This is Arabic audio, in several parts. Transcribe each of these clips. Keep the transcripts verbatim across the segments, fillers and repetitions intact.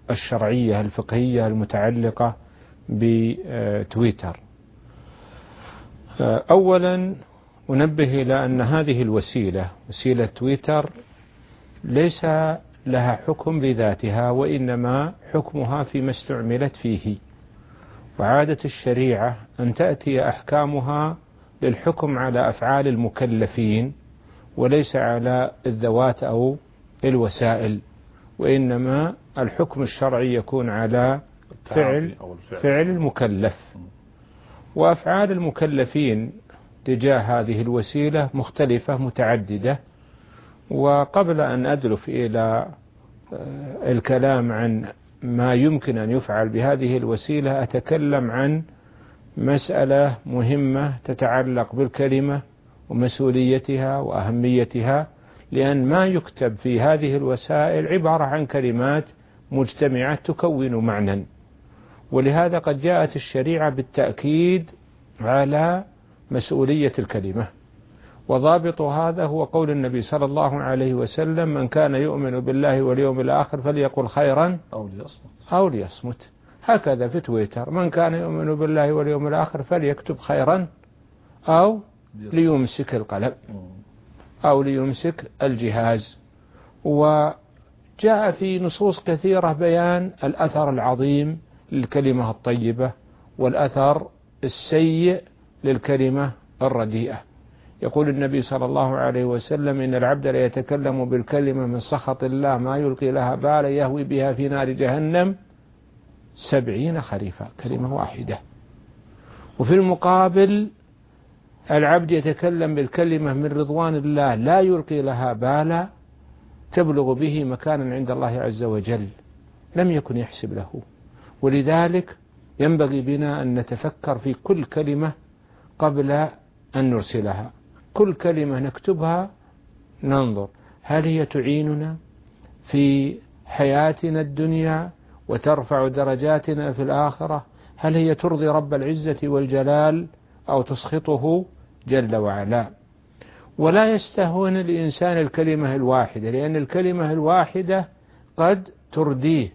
الشرعية الفقهية المتعلقة بتويتر. أولا أنبه إلى أن هذه الوسيلة وسيلة تويتر ليس لها حكم بذاتها، وإنما حكمها فيما استعملت فيه، وعادة الشريعة أن تأتي أحكامها للحكم على أفعال المكلفين وليس على الذوات أو الوسائل، وإنما الحكم الشرعي يكون على فعل فعل المكلف. وأفعال المكلفين تجاه هذه الوسيلة مختلفة متعددة. وقبل أن أدلف إلى الكلام عن ما يمكن أن يفعل بهذه الوسيلة أتكلم عن مسألة مهمة تتعلق بالكلمة ومسؤوليتها وأهميتها، لأن ما يكتب في هذه الوسائل عبارة عن كلمات مجتمعة تكون معنى، ولهذا قد جاءت الشريعة بالتأكيد على مسؤولية الكلمة. وضابط هذا هو قول النبي صلى الله عليه وسلم: من كان يؤمن بالله واليوم الآخر فليقل خيرا أو ليصمت, أو ليصمت. هكذا في تويتر: من كان يؤمن بالله واليوم الآخر فليكتب خيرا أو ليمسك القلم أو ليمسك الجهاز. وجاء في نصوص كثيرة بيان الأثر العظيم للكلمة الطيبة والأثر السيء للكلمة الرديئة. يقول النبي صلى الله عليه وسلم: إن العبد ليتكلم بالكلمة من سخط الله ما يلقي لها بالا يهوي بها في نار جهنم سبعين خريفا، كلمة واحدة. وفي المقابل العبد يتكلم بالكلمة من رضوان الله لا يلقي لها بالا تبلغ به مكانا عند الله عز وجل لم يكن يحسب له. ولذلك ينبغي بنا أن نتفكر في كل كلمة قبل أن نرسلها. كل كلمة نكتبها ننظر هل هي تعيننا في حياتنا الدنيا وترفع درجاتنا في الآخرة؟ هل هي ترضي رب العزة والجلال أو تسخطه جل وعلا؟ ولا يستهون الإنسان الكلمة الواحدة، لأن الكلمة الواحدة قد ترديه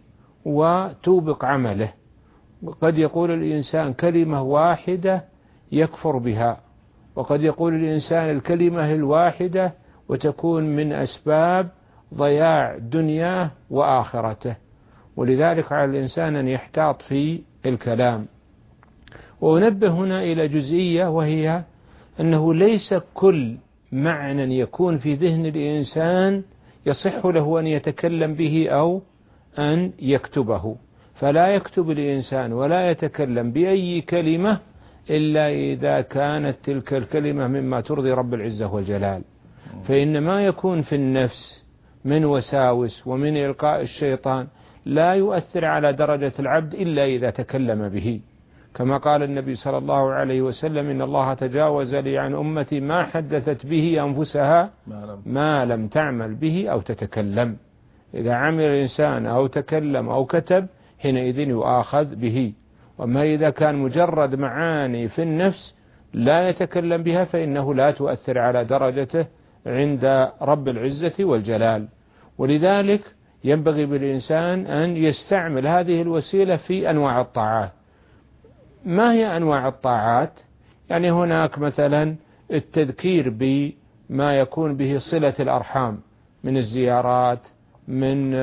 وتوبق عمله. قد يقول الإنسان كلمة واحدة يكفر بها، وقد يقول الإنسان الكلمة الواحدة وتكون من أسباب ضياع دنياه وآخرته. ولذلك على الإنسان أن يحتاط في الكلام. وأنبه هنا إلى جزئية، وهي أنه ليس كل معنى يكون في ذهن الإنسان يصح له أن يتكلم به أو أن يكتبه. فلا يكتب الإنسان ولا يتكلم بأي كلمة إلا إذا كانت تلك الكلمة مما ترضي رب العزة والجلال. فإن ما يكون في النفس من وساوس ومن إلقاء الشيطان لا يؤثر على درجة العبد إلا إذا تكلم به، كما قال النبي صلى الله عليه وسلم: إن الله تجاوز لي عن أمتي ما حدثت به أنفسها ما لم تعمل به أو تتكلم. إذا عمل الإنسان أو تكلم أو كتب حينئذ يؤاخذ به. وما إذا كان مجرد معاني في النفس لا يتكلم بها فإنه لا تؤثر على درجته عند رب العزة والجلال. ولذلك ينبغي بالإنسان أن يستعمل هذه الوسيلة في أنواع الطاعات. ما هي أنواع الطاعات؟ يعني هناك مثلا التذكير بما يكون به صلة الأرحام من الزيارات، من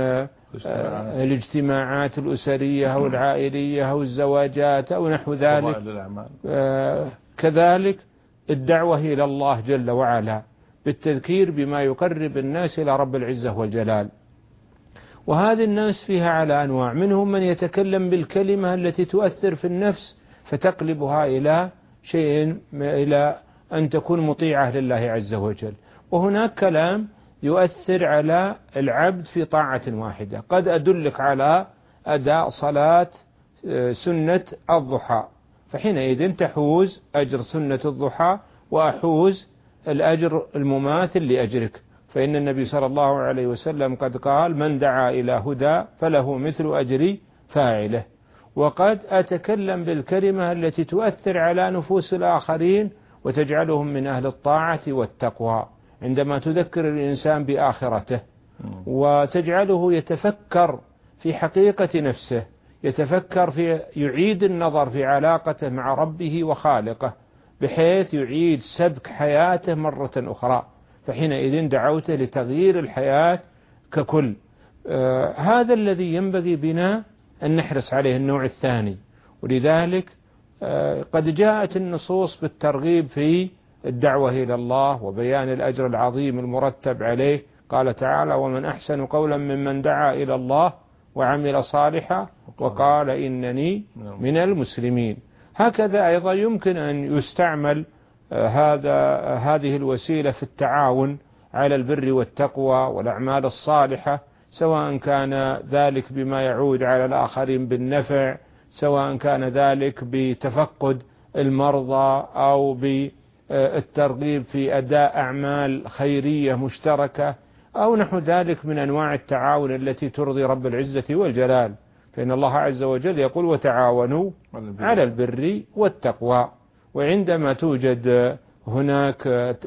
الاجتماعات الأسرية أو العائلية أو الزواجات أو نحو ذلك. كذلك الدعوة إلى الله جل وعلا بالتذكير بما يقرب الناس إلى رب العزة والجلال. وهذه الناس فيها على أنواع، منهم من يتكلم بالكلمة التي تؤثر في النفس فتقلبها إلى شيء، إلى أن تكون مطيعة لله عز وجل. وهناك كلام يؤثر على العبد في طاعة واحدة. قد أدلك على أداء صلاة سنة الضحى، فحينئذ تحوز أجر سنة الضحى وأحوز الأجر المماثل لأجرك. فإن النبي صلى الله عليه وسلم قد قال: من دعا إلى هدى فله مثل أجر فاعله. وقد أتكلم بالكلمة التي تؤثر على نفوس الآخرين وتجعلهم من أهل الطاعة والتقوى، عندما تذكر الإنسان بآخرته وتجعله يتفكر في حقيقة نفسه، يتفكر في يعيد النظر في علاقته مع ربه وخالقه بحيث يعيد سبك حياته مرة أخرى، فحينئذ دعوته لتغيير الحياة ككل. آه هذا الذي ينبغي بنا أن نحرص عليه، النوع الثاني. ولذلك آه قد جاءت النصوص بالترغيب في الدعوة إلى الله وبيان الأجر العظيم المرتب عليه. قال تعالى: ومن أحسن قولا ممن دعا إلى الله وعمل صالحا وقال إنني من المسلمين. هكذا أيضا يمكن أن يستعمل هذا هذه الوسيلة في التعاون على البر والتقوى والأعمال الصالحة، سواء كان ذلك بما يعود على الآخرين بالنفع، سواء كان ذلك بتفقد المرضى أو بالترغيب في أداء أعمال خيرية مشتركة أو نحو ذلك من أنواع التعاون التي ترضي رب العزة والجلال. فإن الله عز وجل يقول: وتعاونوا على البر والتقوى. وعندما توجد هناك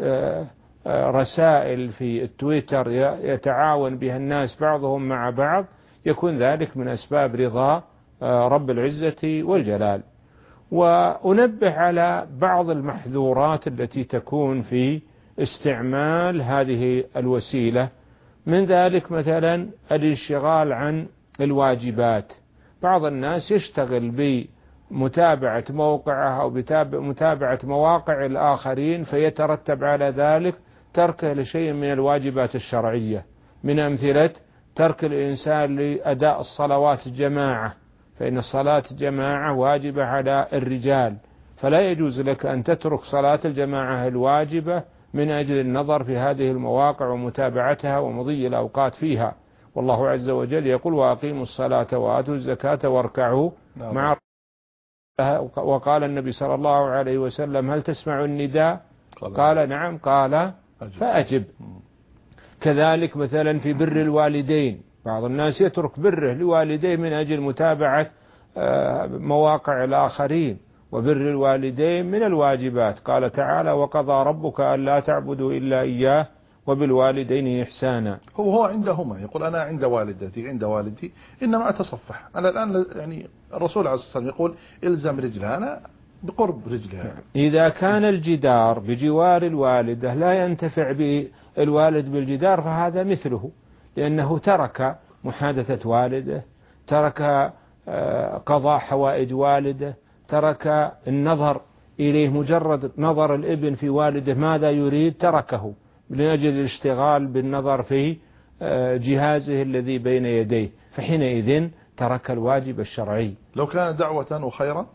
رسائل في التويتر يتعاون بها الناس بعضهم مع بعض، يكون ذلك من أسباب رضا رب العزة والجلال. وأنبه على بعض المحذورات التي تكون في استعمال هذه الوسيلة، من ذلك مثلا الانشغال عن الواجبات. بعض الناس يشتغل بمتابعة موقعه أو بمتابعة مواقع الآخرين، فيترتب على ذلك تركه لشيء من الواجبات الشرعية، من أمثلة ترك الإنسان لأداء الصلوات الجماعة، فإن الصلاة الجماعة واجبة على الرجال، فلا يجوز لك أن تترك صلاة الجماعة الواجبة من أجل النظر في هذه المواقع ومتابعتها ومضي الأوقات فيها. والله عز وجل يقول: وأقيموا الصلاة وآتوا الزكاة واركعوا مع. وقال النبي صلى الله عليه وسلم: هل تسمع النداء؟ قال: نعم. قال: فأجب. كذلك مثلا في بر الوالدين، بعض الناس يترك بره لوالديه من أجل متابعة مواقع الآخرين. وبر الوالدين من الواجبات، قال تعالى: وقضى ربك ألا تعبدوا إلا إياه وبالوالدين إحسانا. هو هو عندهما يقول: أنا عند والدتي عند والدي إنما أتصفح. أنا الآن يعني الرسول عليه الصلاة والسلام يقول: إلزم رجلها، أنا بقرب رجلها. إذا كان الجدار بجوار الوالدة لا ينتفع بالوالد بالجدار فهذا مثله، لأنه ترك محادثة والده، ترك قضاء حوائج والده، ترك النظر إليه، مجرد نظر الابن في والده ماذا يريد تركه لأجل الاشتغال بالنظر في جهازه الذي بين يديه، فحينئذ ترك الواجب الشرعي. لو كان دعوة وخيرا،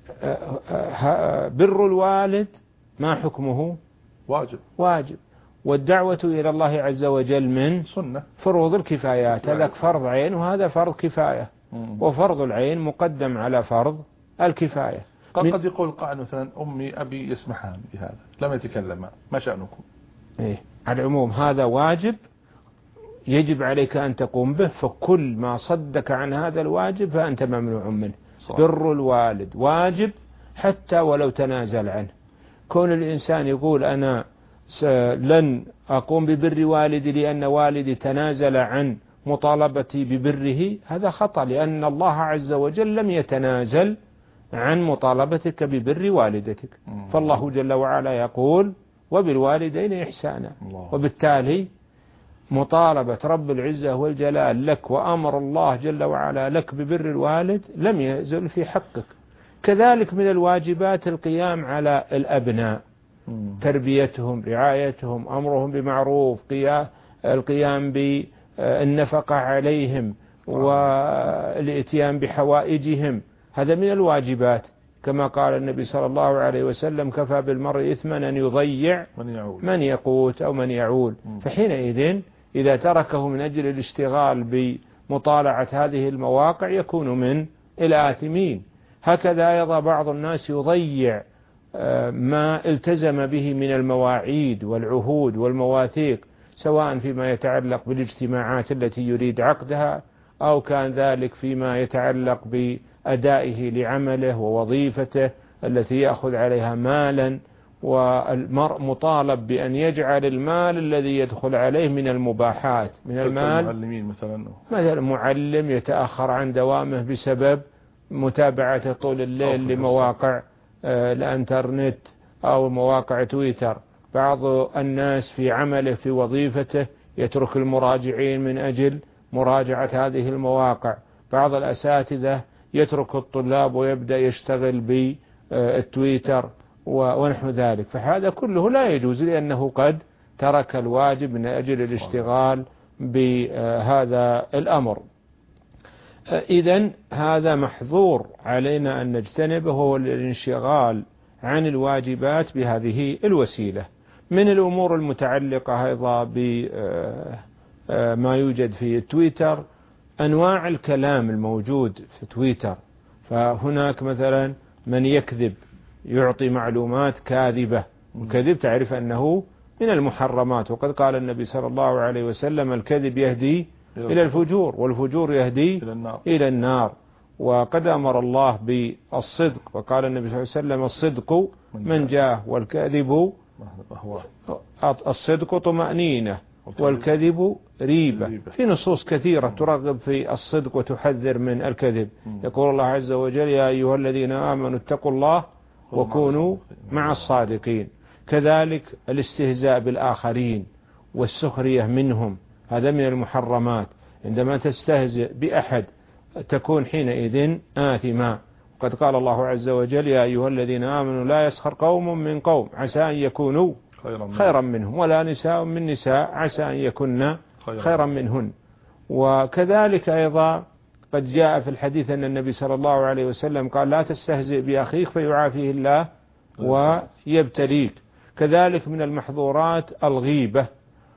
بر الوالد ما حكمه؟ واجب. واجب. والدعوة إلى الله عز وجل من سنة، فروض الكفايات. هذا فرض عين وهذا فرض كفاية، وفرض العين مقدم على فرض الكفاية. قد يقول قائل مثلا: أمي أبي يسمحان بهذا، لم يتكلم، ما شأنكم؟ إيه؟ على العموم هذا واجب يجب عليك أن تقوم به، فكل ما صدك عن هذا الواجب فأنت ممنوع منه. صح. بر الوالد واجب حتى ولو تنازل عنه. كون الإنسان يقول: أنا لن أقوم ببر والدي لأن والدي تنازل عن مطالبتي ببره، هذا خطأ، لأن الله عز وجل لم يتنازل عن مطالبتك ببر والدتك. فالله جل وعلا يقول: وبالوالدين إحسانا. وبالتالي مطالبة رب العزة والجلال لك وأمر الله جل وعلا لك ببر الوالد لم يزل في حقك. كذلك من الواجبات القيام على الأبناء، تربيتهم، رعايتهم، أمرهم بمعروف، القيام بالنفقة عليهم والاتيان بحوائجهم، هذا من الواجبات. كما قال النبي صلى الله عليه وسلم: كفى بالمرء إثما أن يضيع من يقوت أو من يعول. فحينئذ إذا تركه من أجل الاشتغال بمطالعة هذه المواقع يكون من الآثمين. هكذا أيضا بعض الناس يضيع ما التزم به من المواعيد والعهود والمواثيق، سواء فيما يتعلق بالاجتماعات التي يريد عقدها، أو كان ذلك فيما يتعلق بأدائه لعمله ووظيفته التي يأخذ عليها مالا والمرء مطالب بأن يجعل المال الذي يدخل عليه من المباحات، من المال المعلمين مثلا مثلا معلم يتأخر عن دوامه بسبب متابعته طول الليل لمواقع الانترنت أو مواقع تويتر. بعض الناس في عمله في وظيفته يترك المراجعين من أجل مراجعة هذه المواقع. بعض الأساتذة يترك الطلاب ويبدأ يشتغل بالتويتر ونحو ذلك، فهذا كله لا يجوز لأنه قد ترك الواجب من أجل الاشتغال بهذا الأمر. إذن هذا محظور علينا أن نجتنبه، هو الانشغال عن الواجبات بهذه الوسيلة. من الأمور المتعلقة أيضا بما يوجد في تويتر أنواع الكلام الموجود في تويتر. فهناك مثلا من يكذب، يعطي معلومات كاذبة، والكذب تعرف أنه من المحرمات، وقد قال النبي صلى الله عليه وسلم الكذب يهدي إلى الفجور والفجور يهدي إلى النار, إلى النار. وقد أمر الله بالصدق، وقال النبي صلى الله عليه وسلم الصدق من جاه والكذب الصدق طمأنينة والكذب ريبة. في نصوص كثيرة ترغب في الصدق وتحذر من الكذب. يقول الله عز وجل يا أيها الذين آمنوا اتقوا الله وكونوا مع الصادقين. كذلك الاستهزاء بالآخرين والسخرية منهم، هذا من المحرمات. عندما تستهزئ بأحد تكون حينئذ آثما. قد قال الله عز وجل يا أيها الذين آمنوا لا يسخر قوم من قوم عسى أن يكونوا خيرا منهم ولا نساء من نساء عسى أن يكون خيرا منهن. وكذلك أيضا قد جاء في الحديث أن النبي صلى الله عليه وسلم قال لا تستهزئ بأخيك فيعافيه الله ويبتليك. كذلك من المحظورات الغيبة،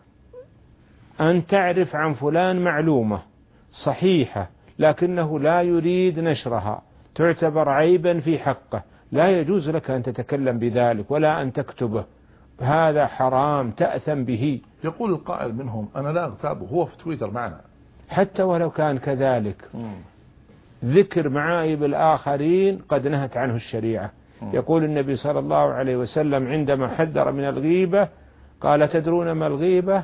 أن تعرف عن فلان معلومة صحيحة لكنه لا يريد نشرها، تعتبر عيبا في حقه، لا يجوز لك أن تتكلم بذلك ولا أن تكتبه، هذا حرام تأثم به. يقول القائل منهم أنا لا أغتابه، هو في تويتر معنا. حتى ولو كان كذلك م. ذكر معايب الآخرين قد نهت عنه الشريعة. م. يقول النبي صلى الله عليه وسلم عندما حذر من الغيبة قال تدرون ما الغيبة؟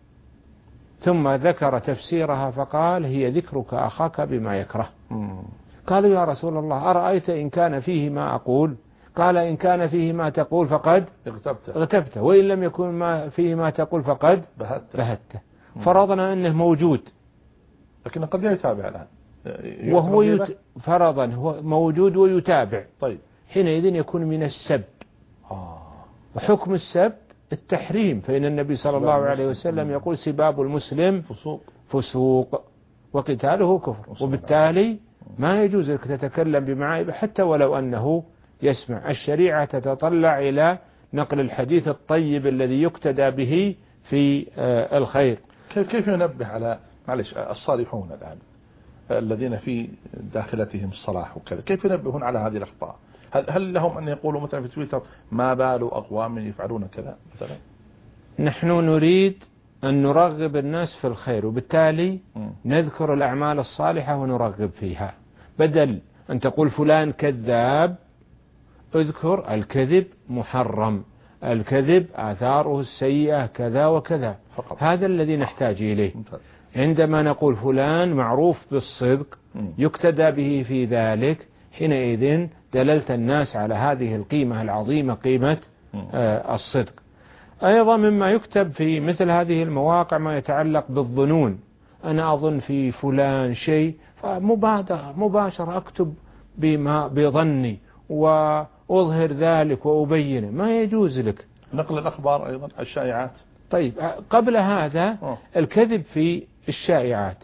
ثم ذكر تفسيرها فقال هي ذكرك أخاك بما يكره. م. قالوا يا رسول الله أرأيت إن كان فيه ما أقول؟ قال إن كان فيه ما تقول فقد اغتبته, اغتبته وإن لم يكن ما فيه ما تقول فقد بهته, بهته. فرضنا أنه موجود لكن قد لا يتابع الآن وهو يت... فرضا هو موجود ويتابع. طيب حينئذ يكون من السب. آه. وحكم السب التحريم، فإن النبي صلى الله عليه وسلم يقول سباب المسلم فسوق, فسوق وقتاله كفر، وبالتالي ما يجوز لك تتكلم بمعايب حتى ولو أنه يسمع. الشريعة تتطلع إلى نقل الحديث الطيب الذي يقتدى به في الخير. كيف ينبه على معلش الصالحون الآن الذين في داخلتهم الصلاح وكذا، كيف ينبهون على هذه الأخطاء؟ هل, هل لهم أن يقولوا مثلا في تويتر ما بال أقوام يفعلون كذا مثلا؟ نحن نريد أن نرغب الناس في الخير، وبالتالي م. نذكر الأعمال الصالحة ونرغب فيها، بدل أن تقول فلان كذاب اذكر الكذب محرم، الكذب آثاره السيئة كذا وكذا فقط. هذا الذي نحتاج إليه. عندما نقول فلان معروف بالصدق يقتدى به في ذلك، حينئذ دللت الناس على هذه القيمة العظيمة، قيمة آه الصدق. أيضا مما يكتب في مثل هذه المواقع ما يتعلق بالظنون، أنا أظن في فلان شيء فمبادرة مباشرة أكتب بما بظني وأظهر ذلك وأبينه، ما يجوز لك. نقل الأخبار أيضا الشائعات. طيب قبل هذا أوه. الكذب في الشائعات،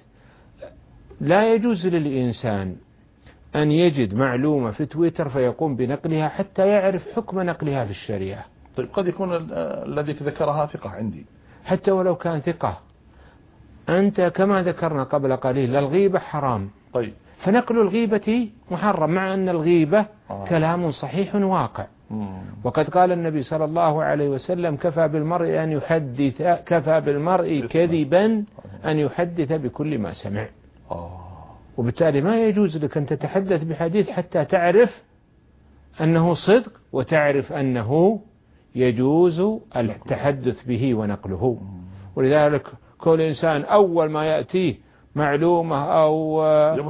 لا يجوز للإنسان أن يجد معلومة في تويتر فيقوم بنقلها حتى يعرف حكم نقلها في الشريعة. طيب قد يكون الذي ذكرها ثقة عندي، حتى ولو كان ثقة، أنت كما ذكرنا قبل قليل الغيبة حرام. طيب فنقل الغيبة محرم، مع أن الغيبة آه. كلام صحيح واقع. مم. وقد قال النبي صلى الله عليه وسلم كفى بالمرء أن يحدث كفى بالمرء كذبا أن يحدث بكل ما سمع. آه. وبالتالي ما يجوز لك أن تتحدث بحديث حتى تعرف أنه صدق وتعرف أنه يجوز التحدث به ونقله. ولذلك كل إنسان أول ما يأتيه معلومة أو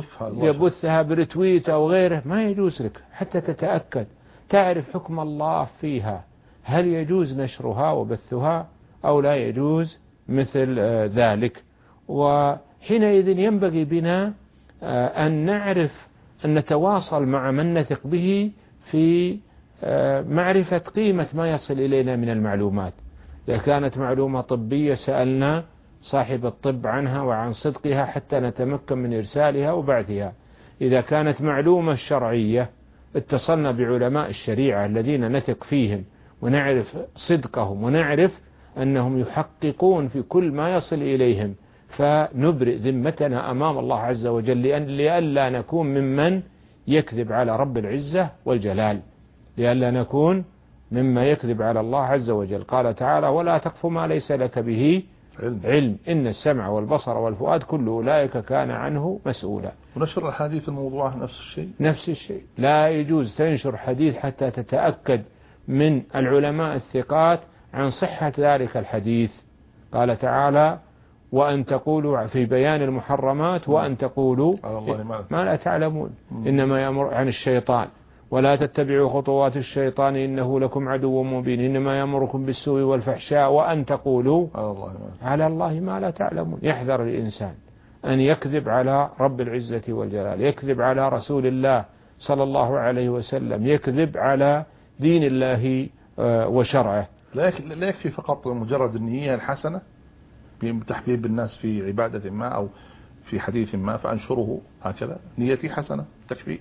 يبثها برتويت أو غيره ما يجوز لك حتى تتأكد تعرف حكم الله فيها، هل يجوز نشرها وبثها أو لا يجوز مثل ذلك. وحينئذ ينبغي بنا أن نعرف أن نتواصل مع من نثق به في معرفة قيمة ما يصل إلينا من المعلومات. إذا كانت معلومة طبية سألنا صاحب الطب عنها وعن صدقها حتى نتمكن من إرسالها وبعثها. إذا كانت معلومة شرعية اتصلنا بعلماء الشريعة الذين نثق فيهم ونعرف صدقهم ونعرف أنهم يحققون في كل ما يصل إليهم، فنبرئ ذمتنا أمام الله عز وجل لئلا نكون ممن يكذب على رب العزة والجلال، لئلا نكون مما يكذب على الله عز وجل. قال تعالى: ولا تقف ما ليس لك به علم, علم إن السمع والبصر والفؤاد كل أولئك كان عنه مسؤولا. ونشر الحديث الموضوع نفس الشيء نفس الشيء لا يجوز تنشر حديث حتى تتأكد من العلماء الثقات عن صحة ذلك الحديث. قال تعالى: وأن تقولوا في بيان المحرمات وأن تقولوا ما لا تعلمون إنما يأمر عن الشيطان ولا تتبعوا خطوات الشيطان إنه لكم عدو مبين إنما يأمركم بالسوء والفحشاء وأن تقولوا على الله ما لا تعلمون. يحذر الإنسان أن يكذب على رب العزة والجلال، يكذب على رسول الله صلى الله عليه وسلم، يكذب على دين الله وشرعه. لا يكفي فقط مجرد النية الحسنة بتحبيب الناس في عبادة ما أو في حديث ما فأنشره هكذا، نيتي حسنة تكفي.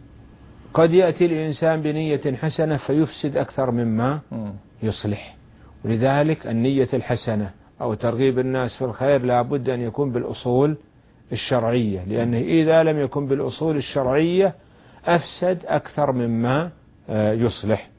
قد يأتي الإنسان بنية حسنة فيفسد أكثر مما يصلح. ولذلك النية الحسنة أو ترغيب الناس في الخير لا بد أن يكون بالأصول الشرعية، لأنه إذا لم يكن بالأصول الشرعية أفسد أكثر مما يصلح.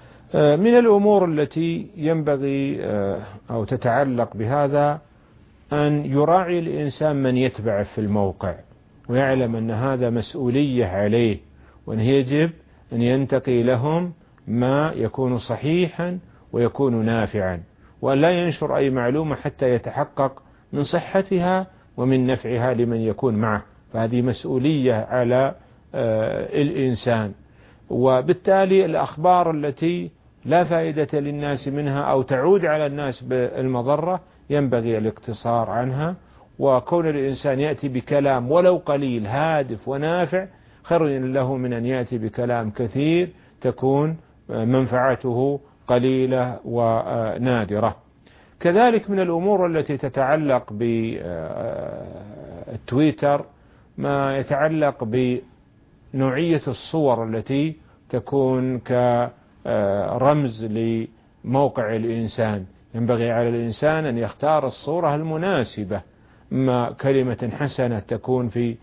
من الأمور التي ينبغي أو تتعلق بهذا أن يراعي الإنسان من يتبع في الموقع ويعلم أن هذا مسؤولية عليه، وأن يجب أن ينتقي لهم ما يكون صحيحا ويكون نافعا، وأن لا ينشر أي معلومة حتى يتحقق من صحتها ومن نفعها لمن يكون معه. فهذه مسؤولية على الإنسان. وبالتالي الأخبار التي لا فائدة للناس منها أو تعود على الناس بالمضرة ينبغي الاقتصار عنها، وكون الإنسان يأتي بكلام ولو قليل هادف ونافع خير له من أن يأتي بكلام كثير تكون منفعته قليلة ونادرة. كذلك من الأمور التي تتعلق بالتويتر ما يتعلق بنوعية الصور التي تكون كرمز لموقع الإنسان. ينبغي على الإنسان أن يختار الصورة المناسبة، ما كلمة حسنة تكون في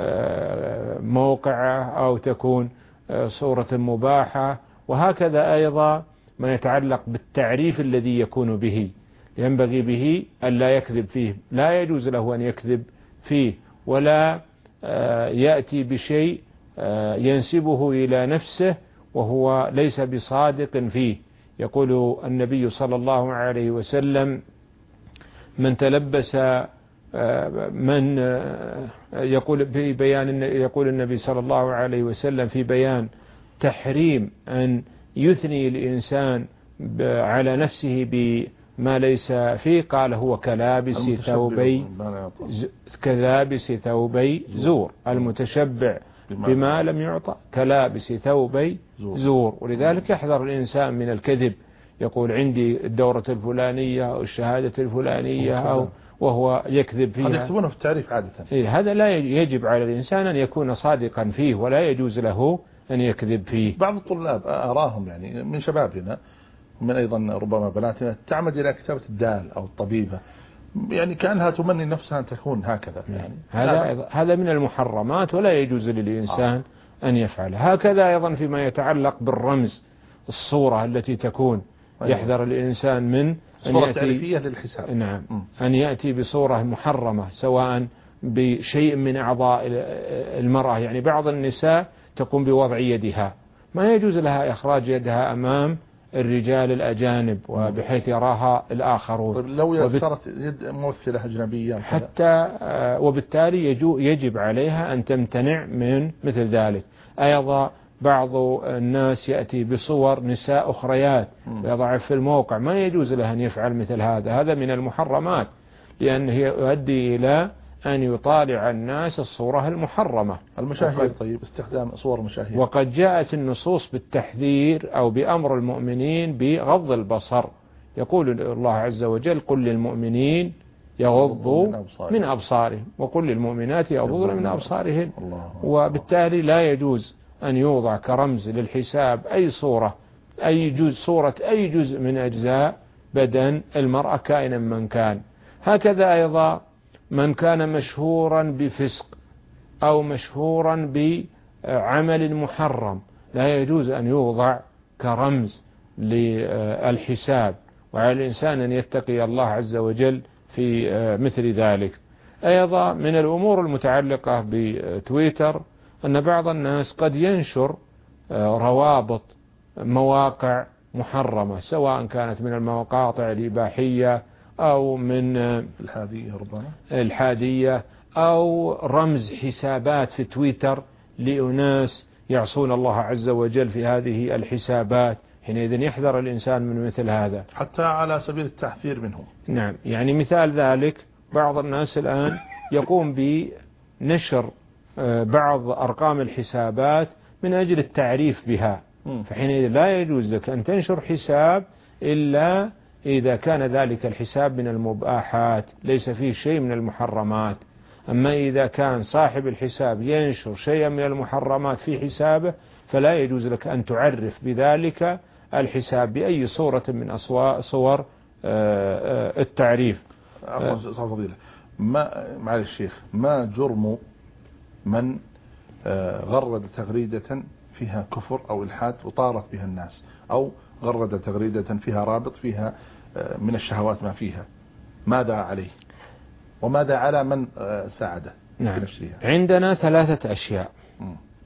موقعه أو تكون صورة مباحة، وهكذا أيضا ما يتعلق بالتعريف الذي يكون به ينبغي به أن لا يكذب فيه، لا يجوز له أن يكذب فيه ولا يأتي بشيء ينسبه إلى نفسه وهو ليس بصادق فيه. يقول النبي صلى الله عليه وسلم: من تلبس من يقول في بيان يقول النبي صلى الله عليه وسلم في بيان تحريم أن يثني الإنسان على نفسه بما ليس فيه، قال: هو كلابس ثوبي كلابس ثوبي زور، المتشبع بما لم يعطى كلابس ثوبي زور. ولذلك يحذر الإنسان من الكذب، يقول عندي الدورة الفلانية أو الشهادة الفلانية أو وهو يكذب فيها. هذا يكتبونه في التعريف عادة. إيه، هذا لا يجب على الإنسان أن يكون صادقا فيه ولا يجوز له أن يكذب فيه. بعض الطلاب أراهم يعني من شبابنا ومن أيضا ربما بناتنا تعمد إلى كتابة الدال أو الطبيبة، يعني كأنها تمني نفسها أن تكون هكذا. يعني هذا هذا من المحرمات ولا يجوز للإنسان آه. أن يفعل. هكذا أيضا فيما يتعلق بالرمز، الصورة التي تكون يحذر الإنسان من أن يأتي تعريفية للحساب. نعم م. أن يأتي بصورة محرمة سواء بشيء من أعضاء المرأة. يعني بعض النساء تقوم بوضع يدها، ما يجوز لها إخراج يدها أمام الرجال الأجانب وبحيث يراها الآخرون. طيب لو يسرت يد ممثلة أجنبية حتى وبالتالي يجب عليها أن تمتنع من مثل ذلك. أيضا بعض الناس يأتي بصور نساء أخريات ويضع في الموقع، ما يجوز له أن يفعل مثل هذا، هذا من المحرمات، لأنه يؤدي إلى أن يطالع الناس الصورة المحرمة. المشاهير طيب استخدام صور مشاهير، وقد جاءت النصوص بالتحذير أو بأمر المؤمنين بغض البصر. يقول الله عز وجل: قل للمؤمنين يغضوا من أبصارهم وقل للمؤمنات يغضضن من أبصارهن. وبالتالي لا يجوز أن يوضع كرمز للحساب أي صورة أي جزء صورة أي جزء من أجزاء بدن المرأة كائنا من كان. هكذا أيضا من كان مشهورا بفسق أو مشهورا بعمل محرم لا يجوز أن يوضع كرمز للحساب، وعلى الإنسان أن يتقي الله عز وجل في مثل ذلك. أيضا من الأمور المتعلقة بتويتر أن بعض الناس قد ينشر روابط مواقع محرمة، سواء كانت من المقاطع الإباحية أو من الحادية ربما الحادية أو رمز حسابات في تويتر لأناس يعصون الله عز وجل في هذه الحسابات. حينئذ يحذر الإنسان من مثل هذا حتى على سبيل التحذير منهم. نعم، يعني مثال ذلك بعض الناس الآن يقوم بنشر بعض أرقام الحسابات من أجل التعريف بها، فحينئذ لا يجوز لك أن تنشر حساب إلا إذا كان ذلك الحساب من المباحات ليس فيه شيء من المحرمات. أما إذا كان صاحب الحساب ينشر شيئا من المحرمات في حسابه فلا يجوز لك أن تعرف بذلك الحساب بأي صورة من صور التعريف. فضيلة ما معالي الشيخ، ما جرم من غرد تغريدة فيها كفر أو إلحاد وطارت بها الناس، أو غرد تغريدة فيها رابط فيها من الشهوات ما فيها، ماذا عليه وماذا على من ساعده؟ نعم. عندنا ثلاثة أشياء. م.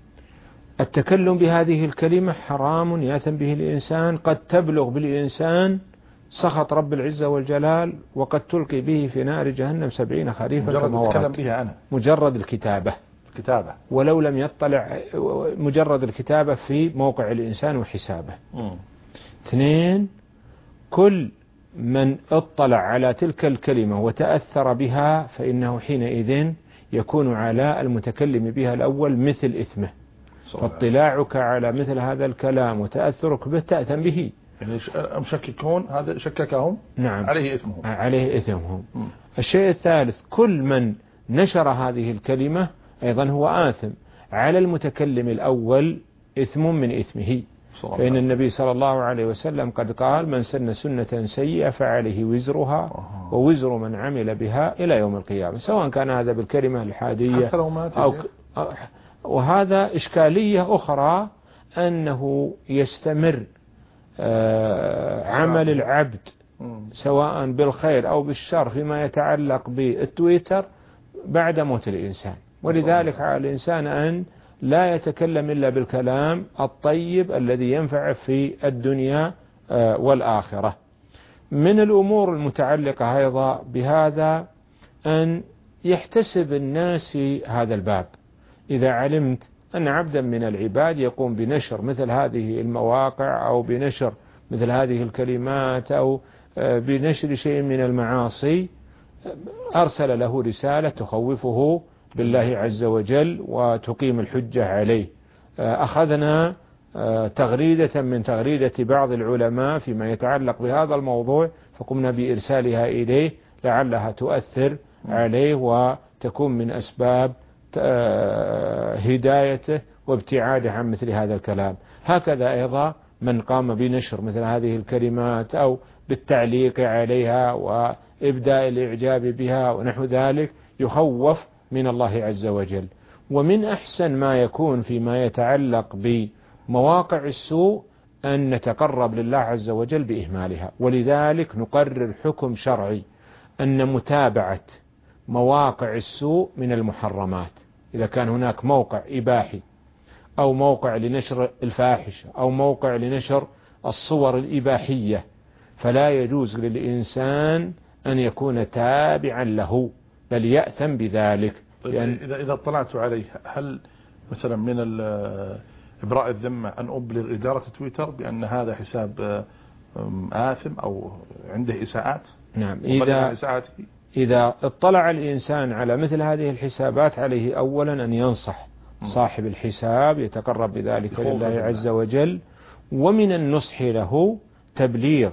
التكلم بهذه الكلمة حرام يأثم به الإنسان، قد تبلغ بالإنسان سخط رب العزة والجلال، وقد تلقي به في نار جهنم سبعين خريفا مجرد التكلم بها أنا مجرد الكتابة الكتابة ولو لم يطلع، مجرد الكتابة في موقع الإنسان وحسابه. م. اثنين، كل من اطلع على تلك الكلمة وتأثر بها فإنه حينئذ يكون على المتكلم بها الأول مثل إثمه، فاطلاعك على مثل هذا الكلام وتأثرك به تأثم به. يعني مشككون هذا شككهم نعم عليه إثمهم عليه إثمهم. م. الشيء الثالث، كل من نشر هذه الكلمة أيضا هو آثم، على المتكلم الأول إثم من إثمه، فإن النبي صلى الله عليه وسلم قد قال: من سن سنة سيئة فعليه وزرها ووزر من عمل بها إلى يوم القيامة، سواء كان هذا بالكلمة الحادية أو ك... وهذا إشكالية أخرى أنه يستمر عمل العبد سواء بالخير أو بالشر فيما يتعلق بالتويتر بعد موت الإنسان، ولذلك على الإنسان أن لا يتكلم إلا بالكلام الطيب الذي ينفع في الدنيا والآخرة. من الأمور المتعلقة أيضا بهذا أن يحتسب الناس في هذا الباب. إذا علمت أن عبدا من العباد يقوم بنشر مثل هذه المواقع أو بنشر مثل هذه الكلمات أو بنشر شيء من المعاصي، أرسل له رسالة تخوفه بالله عز وجل وتقيم الحجة عليه. أخذنا تغريدة من تغريدة بعض العلماء فيما يتعلق بهذا الموضوع فقمنا بإرسالها إليه لعلها تؤثر عليه وتكون من أسباب هدايته وابتعاده عن مثل هذا الكلام. هكذا أيضا من قام بنشر مثل هذه الكلمات أو بالتعليق عليها وإبداء الإعجاب بها ونحو ذلك يخوف من الله عز وجل. ومن أحسن ما يكون فيما يتعلق بمواقع السوء أن نتقرب لله عز وجل بإهمالها، ولذلك نقرر حكم شرعي أن متابعة مواقع السوء من المحرمات. إذا كان هناك موقع إباحي أو موقع لنشر الفاحشة أو موقع لنشر الصور الإباحية، فلا يجوز للإنسان أن يكون تابعا له، بل يأثم بذلك. لأن إذا إذا اطلعت عليه، هل مثلا من إبراء الذمة أن أبلغ إدارة تويتر بأن هذا حساب آثم أو عنده إساءات؟ نعم، إذا إذا اطلع الإنسان على مثل هذه الحسابات عليه أولا أن ينصح صاحب الحساب، يتقرب بذلك لله عز وجل، ومن النصح له تبليغ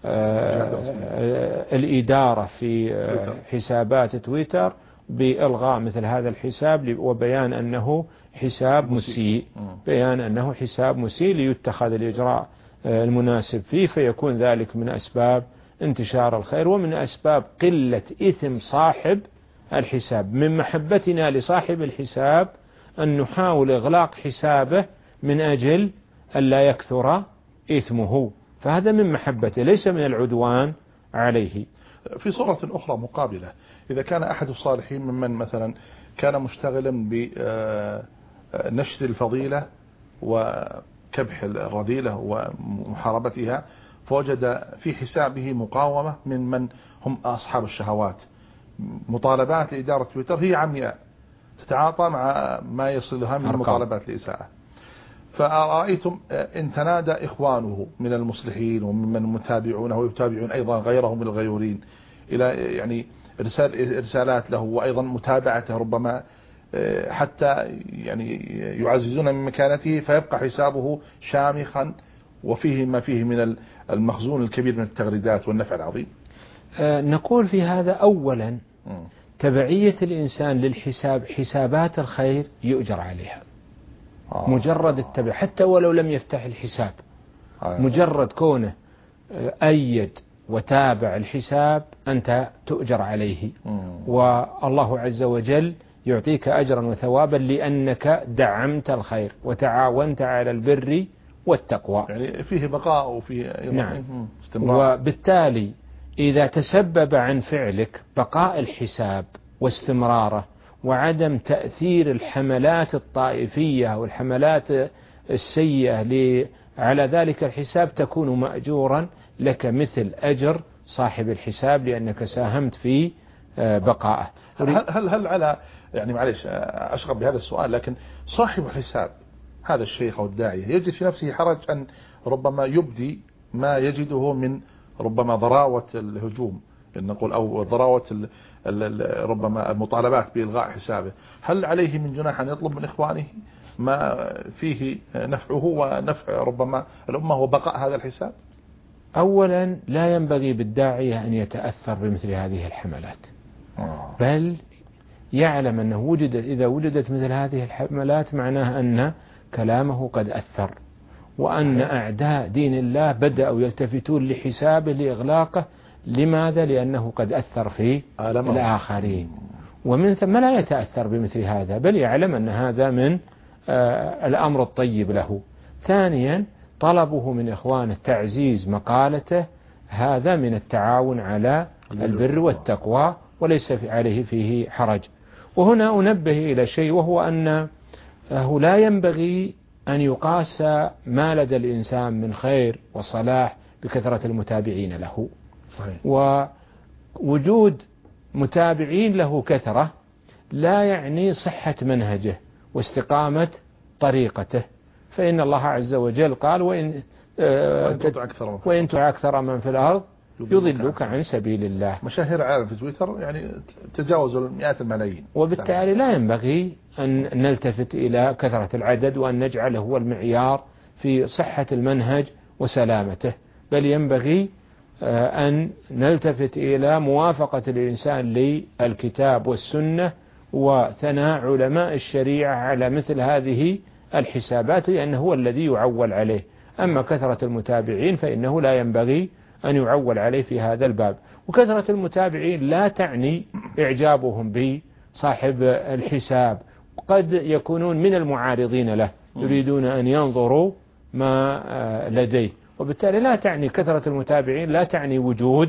آه الإدارة في آه حسابات تويتر بإلغاء مثل هذا الحساب، وبيان أنه حساب مسيء، بيان أنه حساب مسيء ليتخذ الإجراء آه المناسب فيه، فيكون ذلك من أسباب انتشار الخير ومن أسباب قلة إثم صاحب الحساب. من محبتنا لصاحب الحساب أن نحاول إغلاق حسابه من أجل أن لا يكثر إثمه، فهذا من محبته ليس من العدوان عليه. في صورة أخرى مقابلة، إذا كان أحد الصالحين ممن مثلا كان مشتغلا بنشر الفضيلة وكبح الرذيلة ومحاربتها، فوجد في حسابه مقاومة من من هم أصحاب الشهوات، مطالبات لإدارة تويتر هي عمياء تتعاطى مع ما يصلها من مطالبات لإساءة، فرأيتم إن تنادى إخوانه من المصلحين وممن متابعونه ويتابعون أيضا غيرهم من الغيورين إلى يعني إرسال إرسالات له وأيضا متابعته ربما حتى يعني يعززون من مكانته، فيبقى حسابه شامخا وفيه ما فيه من المخزون الكبير من التغريدات والنفع العظيم. أه نقول في هذا أولا م. تبعية الإنسان للحساب، حسابات الخير يؤجر عليها. آه. مجرد التبع حتى ولو لم يفتح الحساب، آه. مجرد كونه أيد وتابع الحساب أنت تؤجر عليه، م. والله عز وجل يعطيك أجرا وثوابا لأنك دعمت الخير وتعاونت على البر والتقوى، يعني فيه بقاء وفيه نعم استمرار. وبالتالي إذا تسبب عن فعلك بقاء الحساب واستمراره وعدم تأثير الحملات الطائفية والحملات السيئة على ذلك الحساب، تكون مأجورا لك مثل أجر صاحب الحساب لأنك ساهمت في بقائه. هل هل هل على يعني معلش أشغب بهذا السؤال، لكن صاحب الحساب هذا الشيخ أو الداعية يجد في نفسه حرج أن ربما يبدي ما يجده من ربما ضراوة الهجوم نقول أو ضراوة ربما المطالبات بإلغاء حسابه، هل عليه من جناح أن يطلب من إخوانه ما فيه نفعه ونفع ربما الأمة وبقاء هذا الحساب؟ أولا لا ينبغي بالداعية أن يتأثر بمثل هذه الحملات، بل يعلم أنه وجدت إذا وجدت مثل هذه الحملات معناه أن كلامه قد أثر، وأن أعداء دين الله بدأوا يلتفتون لحسابه لإغلاقه. لماذا؟ لأنه قد أثر في الآخرين، ومن ثم لا يتأثر بمثل هذا، بل يعلم أن هذا من آه الأمر الطيب له. ثانيا طلبه من إخوانه تعزيز مقالته، هذا من التعاون على البر والتقوى وليس عليه فيه حرج. وهنا أنبه إلى شيء، وهو أنه لا ينبغي أن يقاس ما لدى الإنسان من خير وصلاح بكثرة المتابعين له. صحيح. ووجود متابعين له كثرة لا يعني صحة منهجه واستقامة طريقته، فإن الله عز وجل قال وإن وإن تطع أكثر من في الأرض يضلك عن سبيل الله. مشاهير عالم في تويتر يعني تجاوزوا المئات الملايين، وبالتالي لا ينبغي أن نلتفت إلى كثرة العدد وأن نجعله هو المعيار في صحة المنهج وسلامته، بل ينبغي أن نلتفت إلى موافقة الإنسان للكتاب والسنة وثناء علماء الشريعة على مثل هذه الحسابات، لأنه هو الذي يعول عليه. أما كثرة المتابعين فإنه لا ينبغي أن يعول عليه في هذا الباب. وكثرة المتابعين لا تعني إعجابهم بصاحب الحساب، قد يكونون من المعارضين له يريدون أن ينظروا ما لديه، وبالتالي لا تعني كثرة المتابعين لا تعني وجود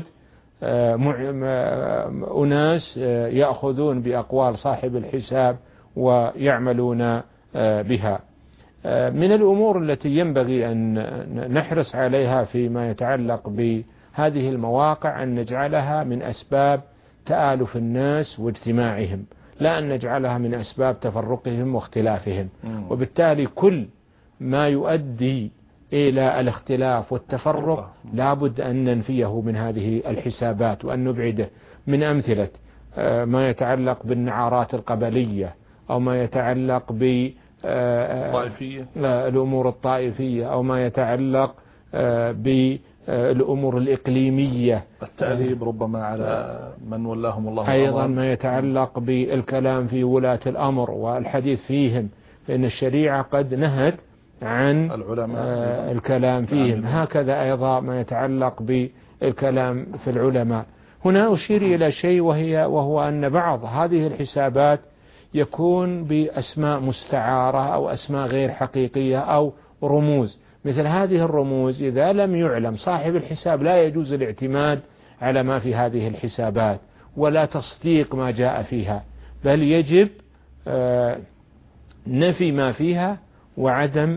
أناس يأخذون بأقوال صاحب الحساب ويعملون بها. من الأمور التي ينبغي أن نحرص عليها فيما يتعلق بهذه المواقع أن نجعلها من أسباب تآلف الناس واجتماعهم، لا أن نجعلها من أسباب تفرقهم واختلافهم. وبالتالي كل ما يؤدي إلى الاختلاف والتفرق لابد أن ننفيه من هذه الحسابات وأن نبعده. من أمثلة ما يتعلق بالنعارات القبلية أو ما يتعلق بالأمور الطائفية أو ما يتعلق بالأمور الإقليمية، التأديب ربما على من ولاهم الله، أيضا ما يتعلق بالكلام في ولاة الأمر والحديث فيهم، فإن الشريعة قد نهت عن العلماء الكلام فيهم. هكذا أيضا ما يتعلق بالكلام في العلماء. هنا أشير إلى شيء وهي وهو أن بعض هذه الحسابات يكون بأسماء مستعارة أو أسماء غير حقيقية أو رموز. مثل هذه الرموز إذا لم يعلم صاحب الحساب لا يجوز الاعتماد على ما في هذه الحسابات ولا تصديق ما جاء فيها، بل يجب نفي ما فيها وعدم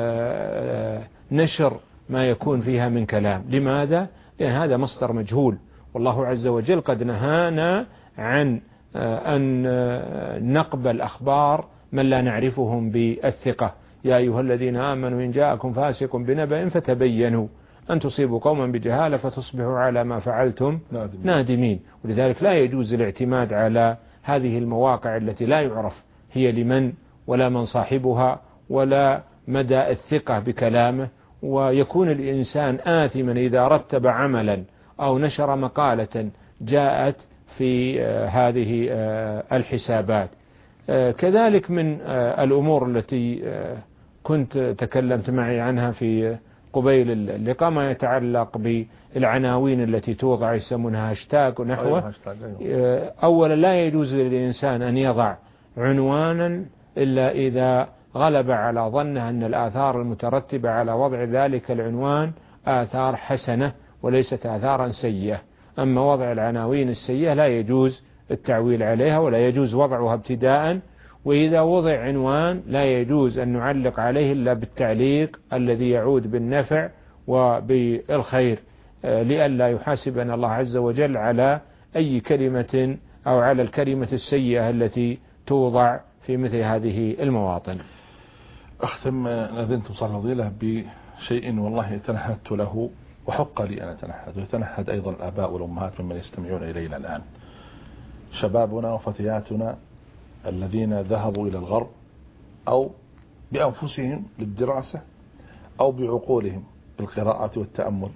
نشر ما يكون فيها من كلام. لماذا؟ لأن هذا مصدر مجهول، والله عز وجل قد نهانا عن أن نقبل أخبار من لا نعرفهم بالثقة. يا أيها الذين آمنوا إن جاءكم فاسق بنبأ فتبينوا أن تصيبوا قوما بجهالة فتصبحوا على ما فعلتم نادمين. ولذلك لا يجوز الاعتماد على هذه المواقع التي لا يعرف هي لمن ولا من صاحبها ولا مدى الثقة بكلامه، ويكون الإنسان آثما إذا رتب عملا أو نشر مقالة جاءت في هذه الحسابات. كذلك من الأمور التي كنت تكلمت معي عنها في قبيل اللقاء ما يتعلق بالعناوين التي توضع يسمونها هاشتاج ونحوه. أولا لا يجوز للإنسان أن يضع عنوانا إلا إذا غلب على ظنه أن الآثار المترتبة على وضع ذلك العنوان آثار حسنة وليست آثارا سيئة. أما وضع العناوين السيئة لا يجوز التعويل عليها ولا يجوز وضعها ابتداء. وإذا وضع عنوان لا يجوز أن نعلق عليه إلا بالتعليق الذي يعود بالنفع وبالخير، لئلا يحاسبنا الله عز وجل على أي كلمة أو على الكلمة السيئة التي توضع في مثل هذه المواطن. أختم نذنت صلى فضيلة بشيء والله تنحدت له وحق لي أن أتنحد، ويتنحد أيضا الآباء والأمهات ممن يستمعون إلينا الآن. شبابنا وفتياتنا الذين ذهبوا إلى الغرب أو بأنفسهم للدراسة أو بعقولهم بالقراءة والتأمل،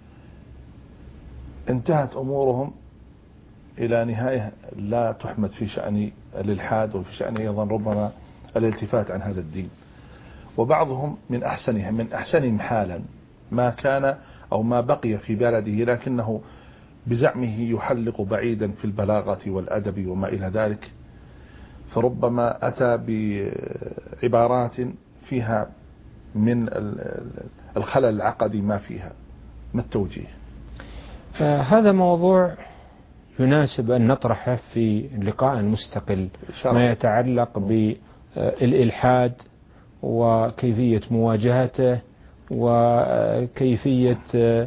انتهت أمورهم إلى نهاية لا تحمد في شأن الإلحاد وفي شأن أيضا ربما الالتفات عن هذا الدين. وبعضهم من أحسنهم من أحسنهم حالا ما كان أو ما بقي في بلده، لكنه بزعمه يحلق بعيدا في البلاغة والأدب وما إلى ذلك، فربما أتى بعبارات فيها من الخلل العقدي ما فيها. ما التوجيه؟ هذا موضوع يناسب أن نطرحه في لقاء مستقل، ما يتعلق بالإلحاد وكيفية مواجهته وكيفية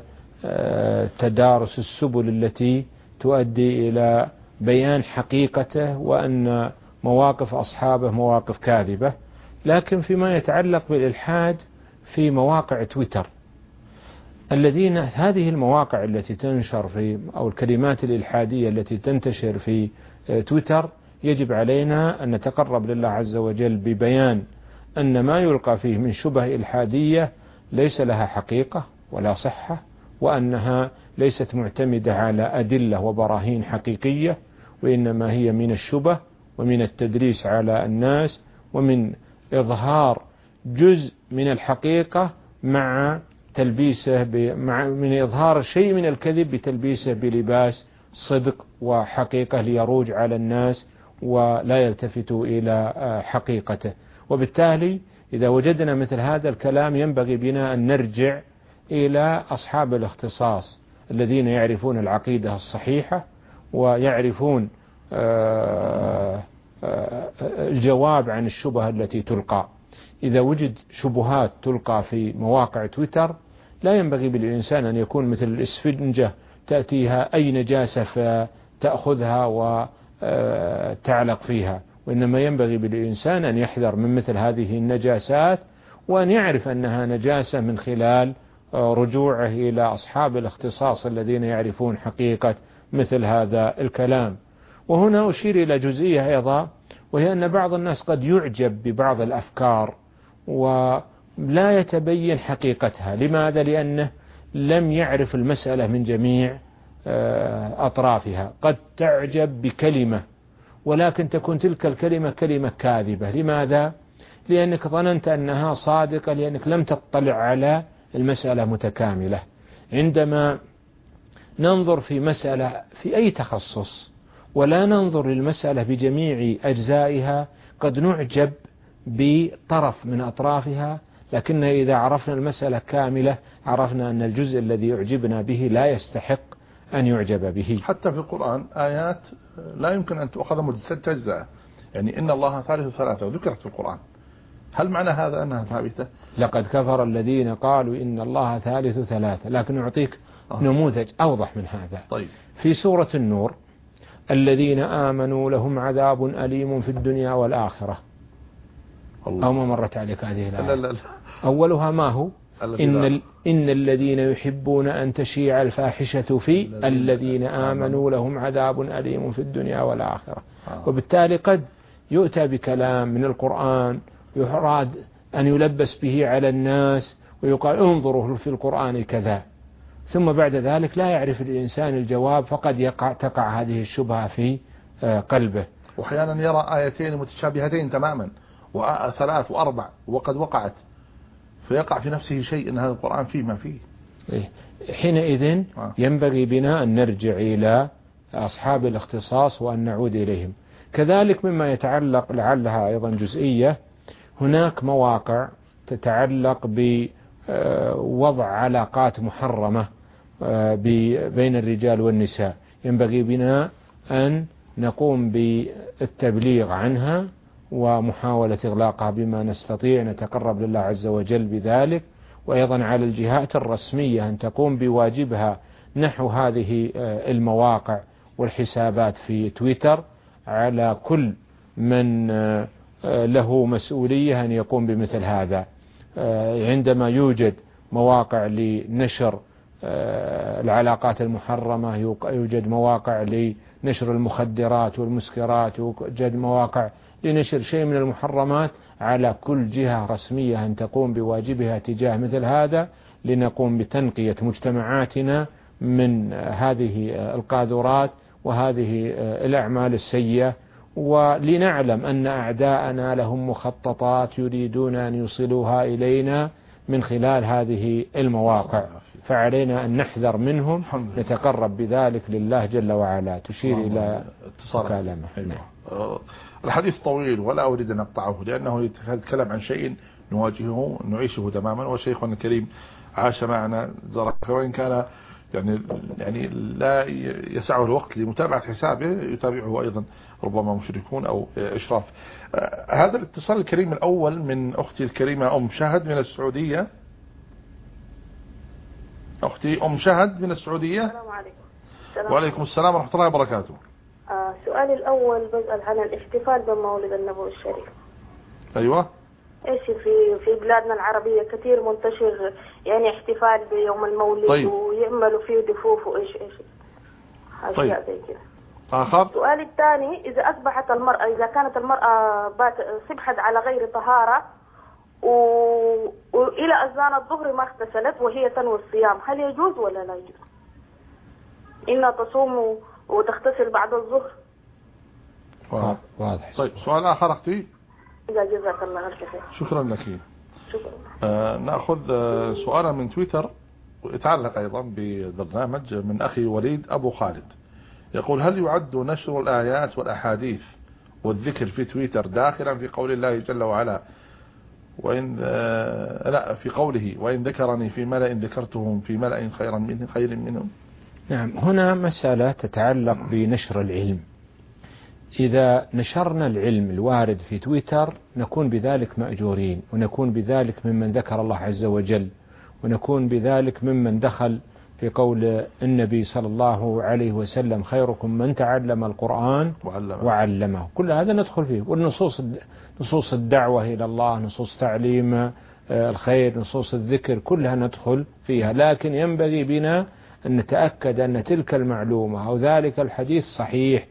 تدارس السبل التي تؤدي إلى بيان حقيقته وأن مواقف أصحابه مواقف كاذبة. لكن فيما يتعلق بالإلحاد في مواقع تويتر، الذين هذه المواقع التي تنشر في أو الكلمات الإلحادية التي تنتشر في تويتر يجب علينا أن نتقرب لله عز وجل ببيان أن ما يلقى فيه من شبه إلحادية ليس لها حقيقة ولا صحة، وأنها ليست معتمدة على أدلة وبراهين حقيقية، وإنما هي من الشبه ومن التدريس على الناس ومن إظهار جزء من الحقيقة مع تلبيسه مع من إظهار شيء من الكذب بتلبيسه بلباس صدق وحقيقة ليروج على الناس ولا يلتفتوا إلى حقيقته. وبالتالي إذا وجدنا مثل هذا الكلام ينبغي بنا أن نرجع إلى أصحاب الاختصاص الذين يعرفون العقيدة الصحيحة ويعرفون الجواب عن الشبهة التي تلقى. إذا وجد شبهات تلقى في مواقع تويتر لا ينبغي بالإنسان أن يكون مثل الإسفنجة تأتيها أي نجاسة فتأخذها وتعلق فيها، وإنما ينبغي بالإنسان أن يحذر من مثل هذه النجاسات، وأن يعرف أنها نجاسة من خلال رجوعه إلى أصحاب الاختصاص الذين يعرفون حقيقة مثل هذا الكلام. وهنا أشير إلى جزئية أيضا، وهي أن بعض الناس قد يعجب ببعض الأفكار ولا يتبين حقيقتها. لماذا؟ لأنه لم يعرف المسألة من جميع أطرافها. قد تعجب بكلمة ولكن تكون تلك الكلمة كلمة كاذبة. لماذا؟ لأنك ظننت أنها صادقة، لأنك لم تطلع على المسألة متكاملة. عندما ننظر في مسألة في أي تخصص ولا ننظر للمسألة بجميع أجزائها قد نعجب بطرف من أطرافها، لكن إذا عرفنا المسألة كاملة عرفنا أن الجزء الذي يعجبنا به لا يستحق أن يعجب به. حتى في القرآن آيات لا يمكن أن تؤخذ مجزأة، يعني إن الله ثالث ثلاثة وذكرت في القرآن، هل معنى هذا أنها ثابتة؟ لقد كفر الذين قالوا إن الله ثالث ثلاثة. لكن أعطيك آه. نموذج أوضح من هذا. طيب. في سورة النور: الذين آمنوا لهم عذاب أليم في الدنيا والآخرة. الله. أو ما مرت عليك هذه الآية؟ لا لا لا. أولها ما هو؟ إن, ال... إن الذين يحبون أن تشيع الفاحشة في الذين, الذين آمنوا لهم عذاب أليم في الدنيا والآخرة. آه. وبالتالي قد يؤتى بكلام من القرآن يراد أن يلبس به على الناس ويقال انظروا في القرآن كذا، ثم بعد ذلك لا يعرف الإنسان الجواب، فقد يقع تقع هذه الشبهة في قلبه. وأحيانا يرى آيتين متشابهتين تماما وثلاث وأربع وقد وقعت، فيقع في نفسه شيء أن هذا القرآن فيه ما فيه. حينئذ ينبغي بنا أن نرجع إلى أصحاب الاختصاص وأن نعود إليهم. كذلك مما يتعلق لعلها أيضا جزئية، هناك مواقع تتعلق بوضع علاقات محرمة بين الرجال والنساء، ينبغي بنا أن نقوم بالتبليغ عنها ومحاولة إغلاقها بما نستطيع، نتقرب لله عز وجل بذلك. وأيضا على الجهات الرسمية أن تقوم بواجبها نحو هذه المواقع والحسابات في تويتر، على كل من له مسؤولية أن يقوم بمثل هذا. عندما يوجد مواقع لنشر العلاقات المحرمة، يوجد مواقع لنشر المخدرات والمسكرات، يوجد مواقع لنشر شيء من المحرمات، على كل جهة رسمية أن تقوم بواجبها تجاه مثل هذا، لنقوم بتنقية مجتمعاتنا من هذه القاذورات وهذه الأعمال السيئة، ولنعلم أن أعداءنا لهم مخططات يريدون أن يوصلوها إلينا من خلال هذه المواقع، فعلينا أن نحذر منهم، نتقرب بذلك لله جل وعلا. تشير إلى مكالمة. الحديث طويل ولا أريد أن أقطعه، لأنه يتكلم عن شيء نواجهه نعيشه تماما، وشيخنا الكريم عاش معنا زرق، وإن كان يعني يعني لا يسعه الوقت لمتابعة حسابه، يتابعه أيضا ربما مشركون أو إشراف. هذا الاتصال الكريم الأول من أختي الكريمة أم شهد من السعودية. أختي أم شهد من السعودية. السلام عليكم. السلام وعليكم السلام ورحمة الله وبركاته. آه سؤالي الأول بسأل عن الاحتفال بمولد النبوي الشريف. أيوة. إيش في في بلادنا العربية كثير منتشر يعني احتفال بيوم المولد. طيب. ويعملوا فيه دفوف وإيش إيش أشياء طيب. زي كذا. آخر. سؤالي الثاني، إذا أصبحت المرأة إذا كانت المرأة بات صبحت على غير طهارة و... وإلى أذان الظهر ما اغتسلت وهي تنوي الصيام، هل يجوز ولا لا يجوز؟ إنها تصوم وتغتسل بعد الظهر. واضح. طيب سؤال آخر أختي. إذا جزاك الله خير. شكرا لك. شكرا. آه نأخذ آه سؤالا من تويتر يتعلق أيضا بالبرنامج من أخي وليد أبو خالد، يقول: هل يعد نشر الآيات والأحاديث والذكر في تويتر داخلا في قول الله جل وعلا وإن آه لا في قوله وإن ذكرني في ملأ ذكرتهم في ملأ خيرا منهم خير منهم؟ نعم، هنا مسألة تتعلق بنشر العلم. إذا نشرنا العلم الوارد في تويتر نكون بذلك مأجورين، ونكون بذلك ممن ذكر الله عز وجل، ونكون بذلك ممن دخل في قول النبي صلى الله عليه وسلم خيركم من تعلم القرآن وعلمه, وعلمه. كل هذا ندخل فيه. والنصوص نصوص الدعوة إلى الله، نصوص تعليم الخير، نصوص الذكر، كلها ندخل فيها. لكن ينبغي بنا أن نتأكد أن تلك المعلومة أو ذلك الحديث صحيح.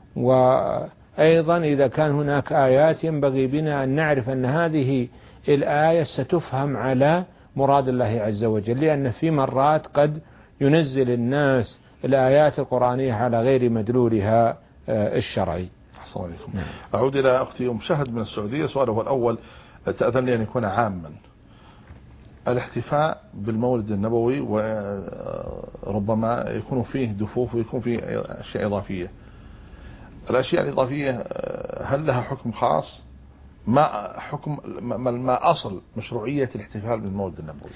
وأيضا إذا كان هناك آيات ينبغي بنا أن نعرف أن هذه الآية ستفهم على مراد الله عز وجل، لأن في مرات قد ينزل الناس الآيات القرآنية على غير مدلولها الشرعي. نعم. أعود إلى أختي أم شهد من السعودية. سؤاله الأول، تأذن لي أن يكون عاما. الاحتفاء بالمولد النبوي وربما يكون فيه دفوف ويكون فيه أشياء إضافية. الأشياء الإضافية هل لها حكم خاص؟ ما حكم ما أصل مشروعية الاحتفال بالمولد النبوي؟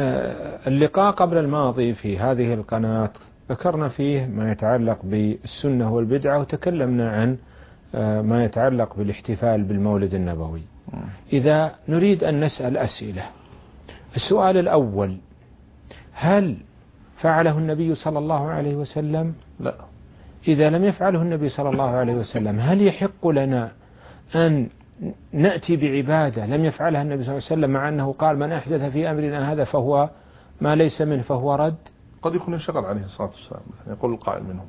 اللقاء قبل الماضي في هذه القناة ذكرنا فيه ما يتعلق بالسنة والبدعة، وتكلمنا عن ما يتعلق بالاحتفال بالمولد النبوي. إذا نريد أن نسأل أسئلة، السؤال الأول: هل فعله النبي صلى الله عليه وسلم؟ لا. إذا لم يفعله النبي صلى الله عليه وسلم هل يحق لنا أن نأتي بعبادة لم يفعلها النبي صلى الله عليه وسلم، مع أنه قال من أحدث في أمرنا هذا فهو ما ليس منه فهو رد؟ قد يكون انشغل عليه الصلاة والسلام، يقول القائل منهم.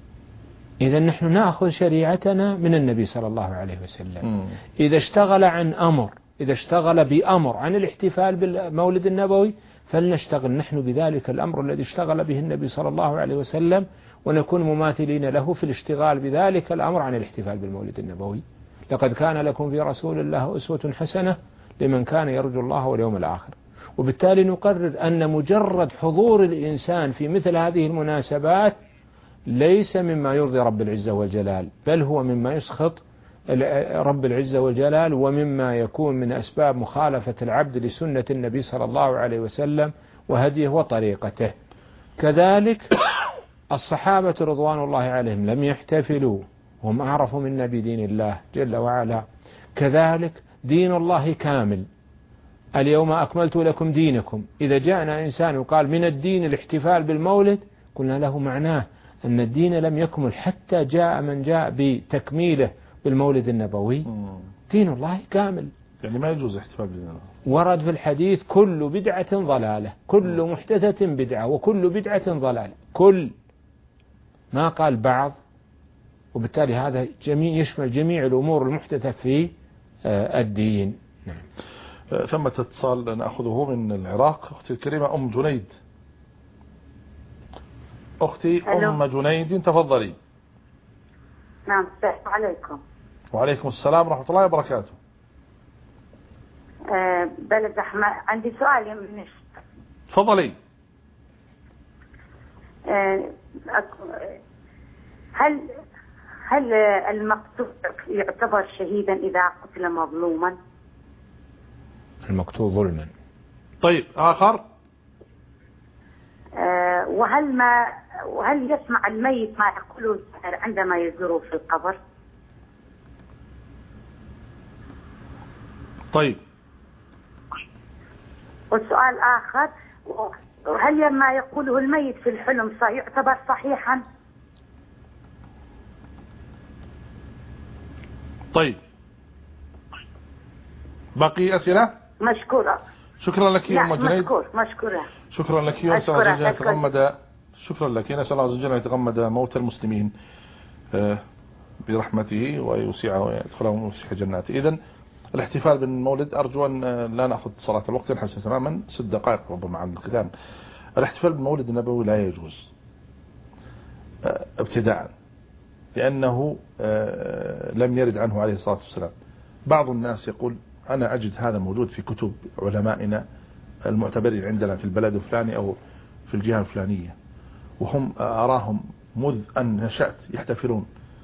إذا نحن نأخذ شريعتنا من النبي صلى الله عليه وسلم. م. إذا اشتغل عن أمر إذا اشتغل بأمر عن الاحتفال بالمولد النبوي فلنشتغل نحن بذلك الأمر الذي اشتغل به النبي صلى الله عليه وسلم، ونكون مماثلين له في الاشتغال بذلك الأمر عن الاحتفال بالمولد النبوي. لقد كان لكم في رسول الله أسوة حسنة لمن كان يرجو الله واليوم الآخر. وبالتالي نقرر أن مجرد حضور الإنسان في مثل هذه المناسبات ليس مما يرضي رب العزة والجلال، بل هو مما يسخط رب العزة والجلال، ومما يكون من أسباب مخالفة العبد لسنة النبي صلى الله عليه وسلم وهديه وطريقته. كذلك الصحابة رضوان الله عليهم لم يحتفلوا، هم أعرفوا منا بدين الله جل وعلا. كذلك دين الله كامل، اليوم أكملت لكم دينكم. إذا جاءنا إنسان وقال من الدين الاحتفال بالمولد قلنا له معناه أن الدين لم يكمل حتى جاء من جاء بتكميله بالمولد النبوي. دين الله كامل، يعني ما يجوز احتفال بالمولد. ورد في الحديث كل بدعة ضلالة، كل محدثة بدعة، وكل بدعة ضلالة، كل ما قال بعض. وبالتالي هذا جميع يشمل جميع الأمور المحدثة في الدين. نعم. ثم اتصال نأخذه من العراق. أختي الكريمة أم جنيد. أختي هلو. أم جنيد تفضلي. نعم. السلام عليكم. وعليكم السلام ورحمة الله وبركاته. أه بلد أحمد، عندي سؤال من تفضلي. أه هل هل المقتول يعتبر شهيدا إذا قتل مظلوما؟ المقتول ظلما. طيب آخر. أه وهل ما وهل يسمع الميت ما يقوله الساحر عندما يزوره في القبر؟ طيب. والسؤال آخر، هل ما يقوله الميت في الحلم يعتبر صحيحا؟ طيب، باقي أسئلة؟ مشكورة. شكرا لك يا أم جنيد. مشكور مشكورة. شكرا لك. نسأل الله عز وجل يتغمد شكرا لك. نسأل الله عز وجل يتغمد موتى المسلمين برحمته ويوسعه ويدخلهم ويوسع جناته. إذن الاحتفال بالمولد، أرجو أن لا نأخذ صلاة الوقت، نحسن تماما ست دقائق ربما عن الختام. الاحتفال بالمولد النبوي لا يجوز ابتداء، لأنه لم يرد عنه عليه الصلاة والسلام. بعض الناس يقول أنا أجد هذا موجود في كتب علمائنا المعتبرين عندنا في البلد الفلاني أو في الجهة الفلانية، وهم أراهم مذ أن نشأت يحتفلون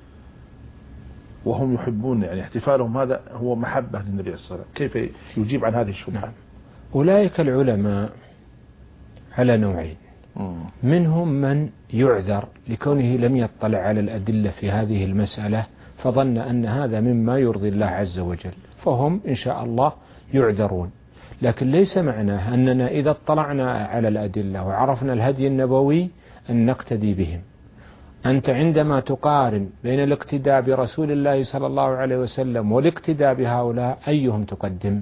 وهم يحبون، يعني احتفالهم هذا هو محبة للنبي صلى الله عليه وسلم. كيف يجيب عن هذه الشبهة؟ نعم. أولئك العلماء على نوعين. مم. منهم من يعذر لكونه لم يطلع على الأدلة في هذه المسألة فظن أن هذا مما يرضي الله عز وجل، فهم إن شاء الله يعذرون. لكن ليس معناه أننا إذا اطلعنا على الأدلة وعرفنا الهدي النبوي أن نقتدي بهم. أنت عندما تقارن بين الاقتداء برسول الله صلى الله عليه وسلم والاقتداء بهؤلاء أيهم تقدم؟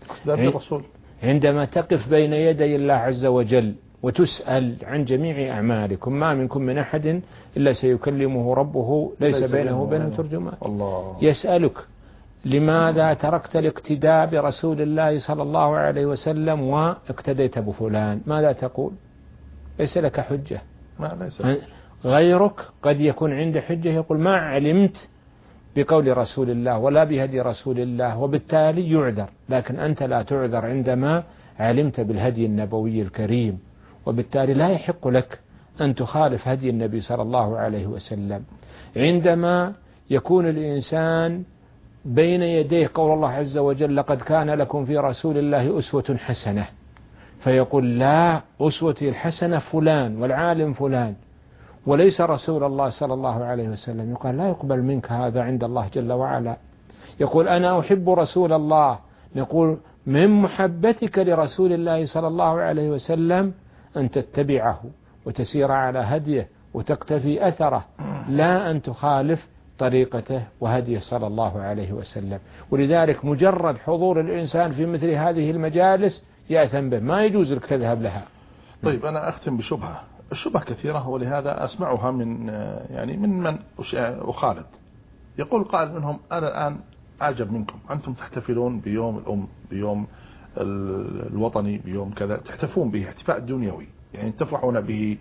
عندما تقف بين يدي الله عز وجل وتسأل عن جميع أعمالكم ما منكم من أحد إلا سيكلمه ربه ليس, ليس بينه وبينه ترجمان. الله يسألك لماذا تركت الاقتداء برسول الله صلى الله عليه وسلم واقتديت بفلان؟ ماذا تقول؟ ليس لك حجة. ما ليس. غيرك قد يكون عنده حجة، يقول ما علمت بقول رسول الله ولا بهدي رسول الله، وبالتالي يعذر. لكن أنت لا تعذر عندما علمت بالهدي النبوي الكريم، وبالتالي لا يحق لك أن تخالف هدي النبي صلى الله عليه وسلم. عندما يكون الإنسان بين يديه قول الله عز وجل لقد كان لكم في رسول الله أسوة حسنة، فيقول لا، أسوتي الحسنة فلان والعالم فلان وليس رسول الله صلى الله عليه وسلم، يقال لا يقبل منك هذا عند الله جل وعلا. يقول أنا أحب رسول الله، نقول من محبتك لرسول الله صلى الله عليه وسلم أن تتبعه وتسير على هديه وتقتفي أثره، لا أن تخالف طريقته وهديه صلى الله عليه وسلم. ولذلك مجرد حضور الإنسان في مثل هذه المجالس يأثم به، ما يجوز لك تذهب لها. طيب أنا أختم بشبهة، الشبهة كثيرة ولهذا أسمعها من يعني من من أخالد. يقول قائل منهم أنا الآن أعجب منكم، أنتم تحتفلون بيوم الأم، بيوم الوطني، بيوم كذا تحتفون به احتفاء دنيوي، يعني تفرحون به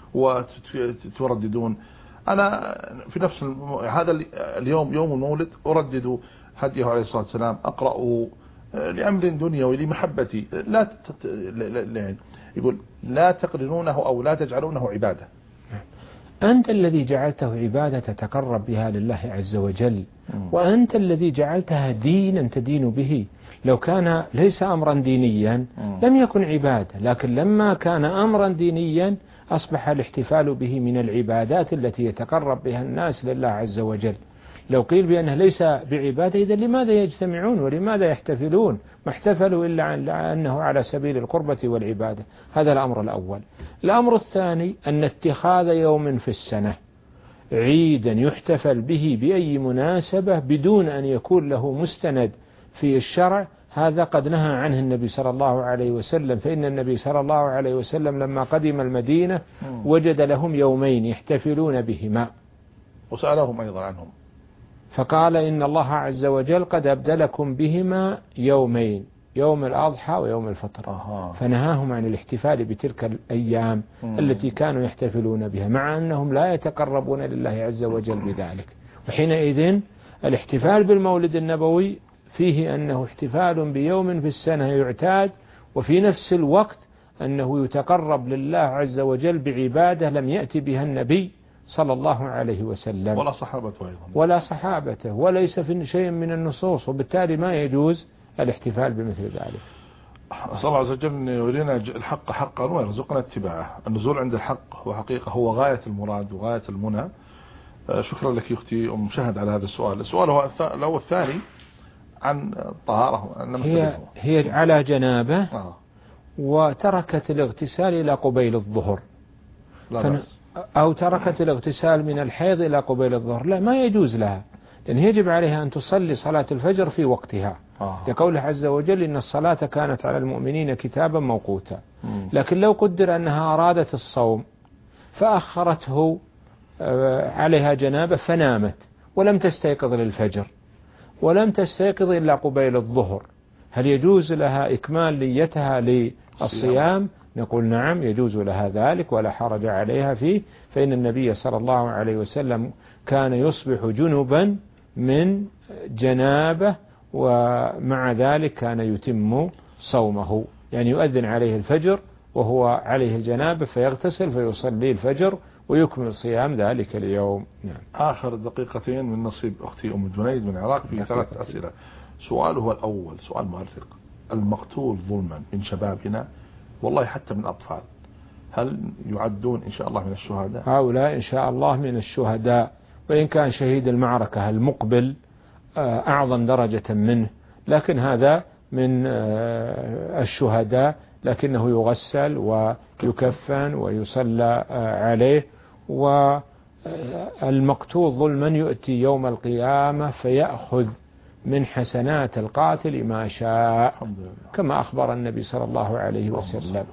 وترددون. أنا في نفس هذا اليوم يوم المولد أردد هديه عليه الصلاة والسلام، أقرأه لأمر دنيوي لمحبتي، لا تت... لا... يقول لا تقرنونه أو لا تجعلونه عبادة. أنت الذي جعلته عبادة تتقرب بها لله عز وجل، وأنت الذي جعلتها دينا تدين به. لو كان ليس أمرا دينيا لم يكن عبادة، لكن لما كان أمرا دينيا أصبح الاحتفال به من العبادات التي يتقرب بها الناس لله عز وجل. لو قيل بأنه ليس بعبادة إذا لماذا يجتمعون ولماذا يحتفلون؟ ما احتفلوا إلا أنه على سبيل القربة والعبادة. هذا الأمر الأول. الأمر الثاني أن اتخاذ يوم في السنة عيدا يحتفل به بأي مناسبة بدون أن يكون له مستند في الشرع، هذا قد نهى عنه النبي صلى الله عليه وسلم. فإن النبي صلى الله عليه وسلم لما قدم المدينة وجد لهم يومين يحتفلون بهما، وسألهم أيضا عنهم فقال إن الله عز وجل قد أبدلكم بهما يومين، يوم الأضحى ويوم الفطر. أه. فنهاهم عن الاحتفال بتلك الأيام مم. التي كانوا يحتفلون بها، مع أنهم لا يتقربون لله عز وجل بذلك. وحينئذ الاحتفال بالمولد النبوي فيه أنه احتفال بيوم في السنة يعتاد، وفي نفس الوقت أنه يتقرب لله عز وجل بعبادة لم يأتي بها النبي صلى الله عليه وسلم ولا صحابته أيضا ولا صحابته، وليس في شيء من النصوص، وبالتالي ما يجوز الاحتفال بمثل ذلك. أسأل الله عز وجل أن يرينا الحق حقا ويرزقنا اتباعه. النزول عند الحق وحقيقة هو غاية المراد وغاية المنى. شكرا لك أختي أم شهد على هذا السؤال. السؤال هو الأول الثاني عن الطهارة. هي, هي على جنابه آه. وتركت الاغتسال إلى قبيل الظهر، لا فن... أو تركت الاغتسال من الحيض إلى قبيل الظهر، لا، ما يجوز لها، لأن يجب عليها أن تصلي صلاة الفجر في وقتها آه. لقوله عز وجل إن الصلاة كانت على المؤمنين كتابا موقوتا. لكن لو قدر أنها أرادت الصوم فأخرته عليها جنابة فنامت ولم تستيقظ للفجر ولم تستيقظ إلا قبيل الظهر، هل يجوز لها إكمال نيتها للصيام؟ نقول نعم يجوز لها ذلك ولا حرج عليها فيه، فإن النبي صلى الله عليه وسلم كان يصبح جنبا من جنابه، ومع ذلك كان يتم صومه، يعني يؤذن عليه الفجر وهو عليه الجنابة فيغتسل فيصلي الفجر ويكمل صيام ذلك اليوم. نعم. آخر دقيقتين من نصيب أختي أم جنيد من العراق في ثلاث أسئلة. سؤاله الأول سؤال مؤرق: المقتول ظلما من شبابنا والله حتى من الأطفال، هل يعدون إن شاء الله من الشهداء؟ هؤلاء إن شاء الله من الشهداء، وإن كان شهيد المعركة المقبل أعظم درجة منه، لكن هذا من الشهداء، لكنه يغسل ويكفن ويصلى عليه. والمقتول ظلما يؤتي يوم القيامة فيأخذ من حسنات القاتل ما شاء، كما أخبر النبي صلى الله عليه وسلم.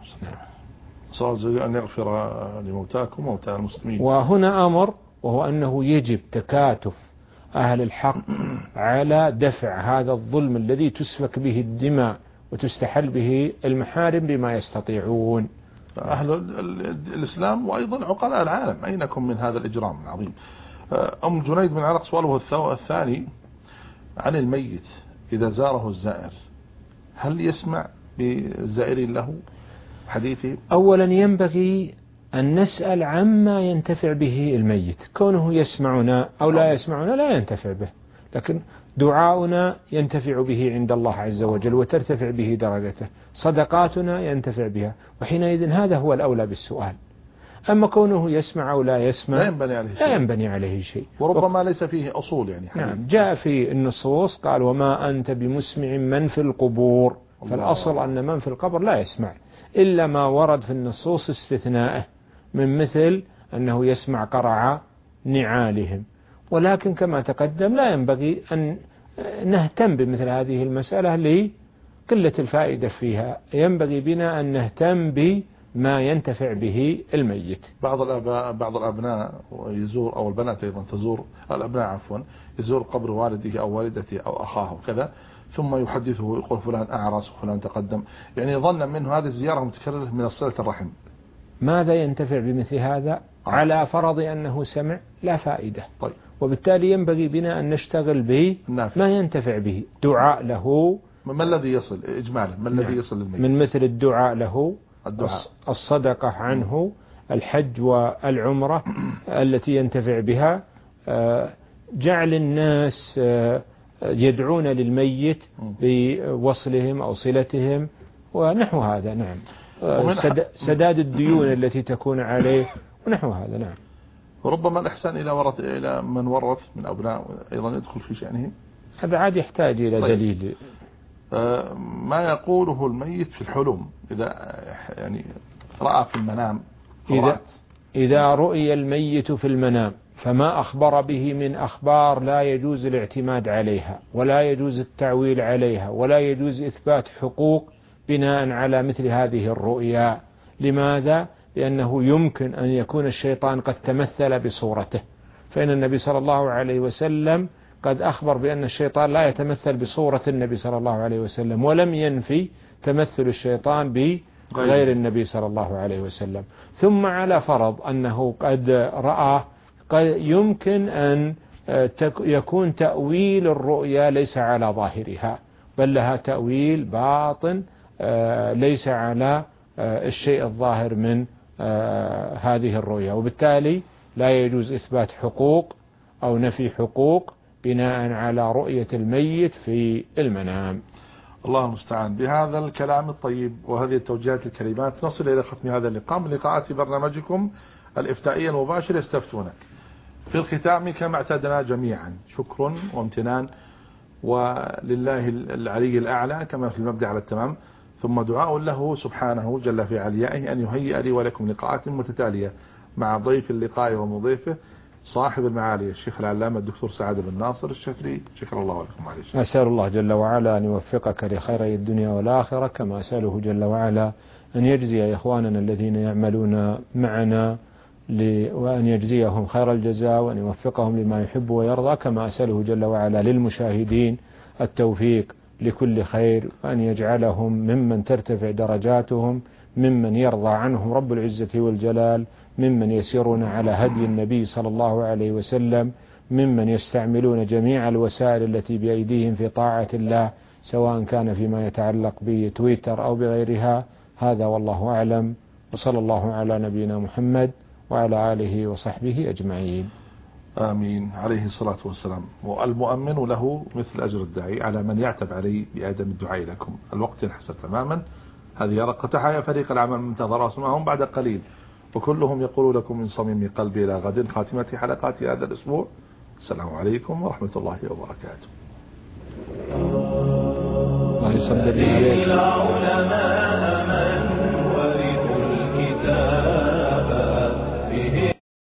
صلى أن يغفر لموتاكم وموتى المسلمين. وهنا أمر، وهو أنه يجب تكاتف أهل الحق على دفع هذا الظلم الذي تسفك به الدماء وتستحل به المحارم بما يستطيعون. أهل الإسلام وأيضا عقلاء العالم أينكم من هذا الإجرام العظيم. أم جنيد بن علق سؤاله الثاني عن الميت إذا زاره الزائر، هل يسمع بالزائرين له حديثه؟ أولا ينبغي أن نسأل عما ينتفع به الميت، كونه يسمعنا أو لا يسمعنا لا ينتفع به، لكن دعاؤنا ينتفع به عند الله عز وجل وترتفع به درجته، صدقاتنا ينتفع بها، وحينئذ هذا هو الأولى بالسؤال. أما كونه يسمع أو لا يسمع لا ينبني عليه شيء, لا ينبني عليه شيء. وربما ليس فيه أصول يعني حديث. نعم، جاء في النصوص قال وما أنت بمسمع من في القبور، فالأصل أن من في القبر لا يسمع، إلا ما ورد في النصوص استثناءه من مثل أنه يسمع قرع نعالهم. ولكن كما تقدم لا ينبغي أن نهتم بمثل هذه المسألة لقلة الفائدة فيها، ينبغي بنا أن نهتم بما ينتفع به الميت. بعض الأباء بعض الأبناء يزور أو البنات أيضا تزور الأبناء عفوا يزور قبر والده أو والدته أو أخاه وكذا، ثم يحدثه يقول فلان أعرس وفلان تقدم، يعني ظنا منه هذه الزيارة متكررة من صلة الرحم. ماذا ينتفع بمثل هذا؟ آه. على فرض أنه سمع لا فائدة. طيب. وبالتالي ينبغي بنا أن نشتغل به ما ينتفع به، دعاء له. ما الذي يصل إجمالا؟ ما الذي يصل للميت؟ من مثل الدعاء له، الدعاء. الصدقة عنه، الحج والعمرة التي ينتفع بها، جعل الناس يدعون للميت بوصلهم أو صلتهم ونحو هذا. نعم، سداد الديون التي تكون عليه ونحو هذا. نعم. وربما الإحسان إلى ورث إلى من ورث من أبناء أيضا يدخل في شأنه، هذا عاد يحتاج إلى طيب. دليل. آه ما يقوله الميت في الحلم إذا يعني رأى في المنام، إذا, إذا رؤي الميت في المنام فما أخبر به من أخبار لا يجوز الاعتماد عليها ولا يجوز التعويل عليها ولا يجوز إثبات حقوق بناء على مثل هذه الرؤيا. لماذا؟ لأنه يمكن أن يكون الشيطان قد تمثل بصورته، فإن النبي صلى الله عليه وسلم قد أخبر بأن الشيطان لا يتمثل بصورة النبي صلى الله عليه وسلم، ولم ينفي تمثل الشيطان بغير النبي صلى الله عليه وسلم. ثم على فرض أنه قد رأى، قد يمكن أن يكون تأويل الرؤيا ليس على ظاهرها بل لها تأويل باطن ليس على الشيء الظاهر من هذه الرؤيا، وبالتالي لا يجوز إثبات حقوق أو نفي حقوق بناء على رؤية الميت في المنام. الله المستعان. بهذا الكلام الطيب وهذه التوجيهات الكريمات نصل إلى ختم هذا اللقاء من لقاءات برنامجكم الإفتائي المباشر يستفتونك. في الختام كما اعتدنا جميعا شكر وامتنان ولله العلي الأعلى كما في المبدأ على التمام، ثم دعاء له سبحانه جل في عليائه أن يهيئ لي ولكم لقاءات متتالية مع ضيف اللقاء ومضيفه صاحب المعالي الشيخ العلامة الدكتور سعد بن ناصر الشفري. شكر الله لكم عليه. أسأل الله جل وعلا أن يوفقك لخيري الدنيا والآخرة، كما أسأله جل وعلا أن يجزي إخواننا الذين يعملون معنا وأن يجزيهم خير الجزاء وأن يوفقهم لما يحب ويرضى، كما أسأله جل وعلا للمشاهدين التوفيق لكل خير، وأن يجعلهم ممن ترتفع درجاتهم، ممن يرضى عنهم رب العزة والجلال، ممن يسيرون على هدي النبي صلى الله عليه وسلم، ممن يستعملون جميع الوسائل التي بأيديهم في طاعة الله، سواء كان فيما يتعلق بتويتر أو بغيرها. هذا والله أعلم، وصلى الله على نبينا محمد وعلى آله وصحبه أجمعين. آمين. عليه الصلاة والسلام. والمؤمن له مثل أجر الداعي على من يعتب علي بآدم الدعاء لكم. الوقت ينحسر تماما. هذه رقة تحيا فريق العمل منتظر أسمعهم بعد قليل، وكلهم يقول لكم من صميم قلبي إلى غد خاتمة حلقات هذا الأسبوع. السلام عليكم ورحمة الله وبركاته. الله يسلم عليك.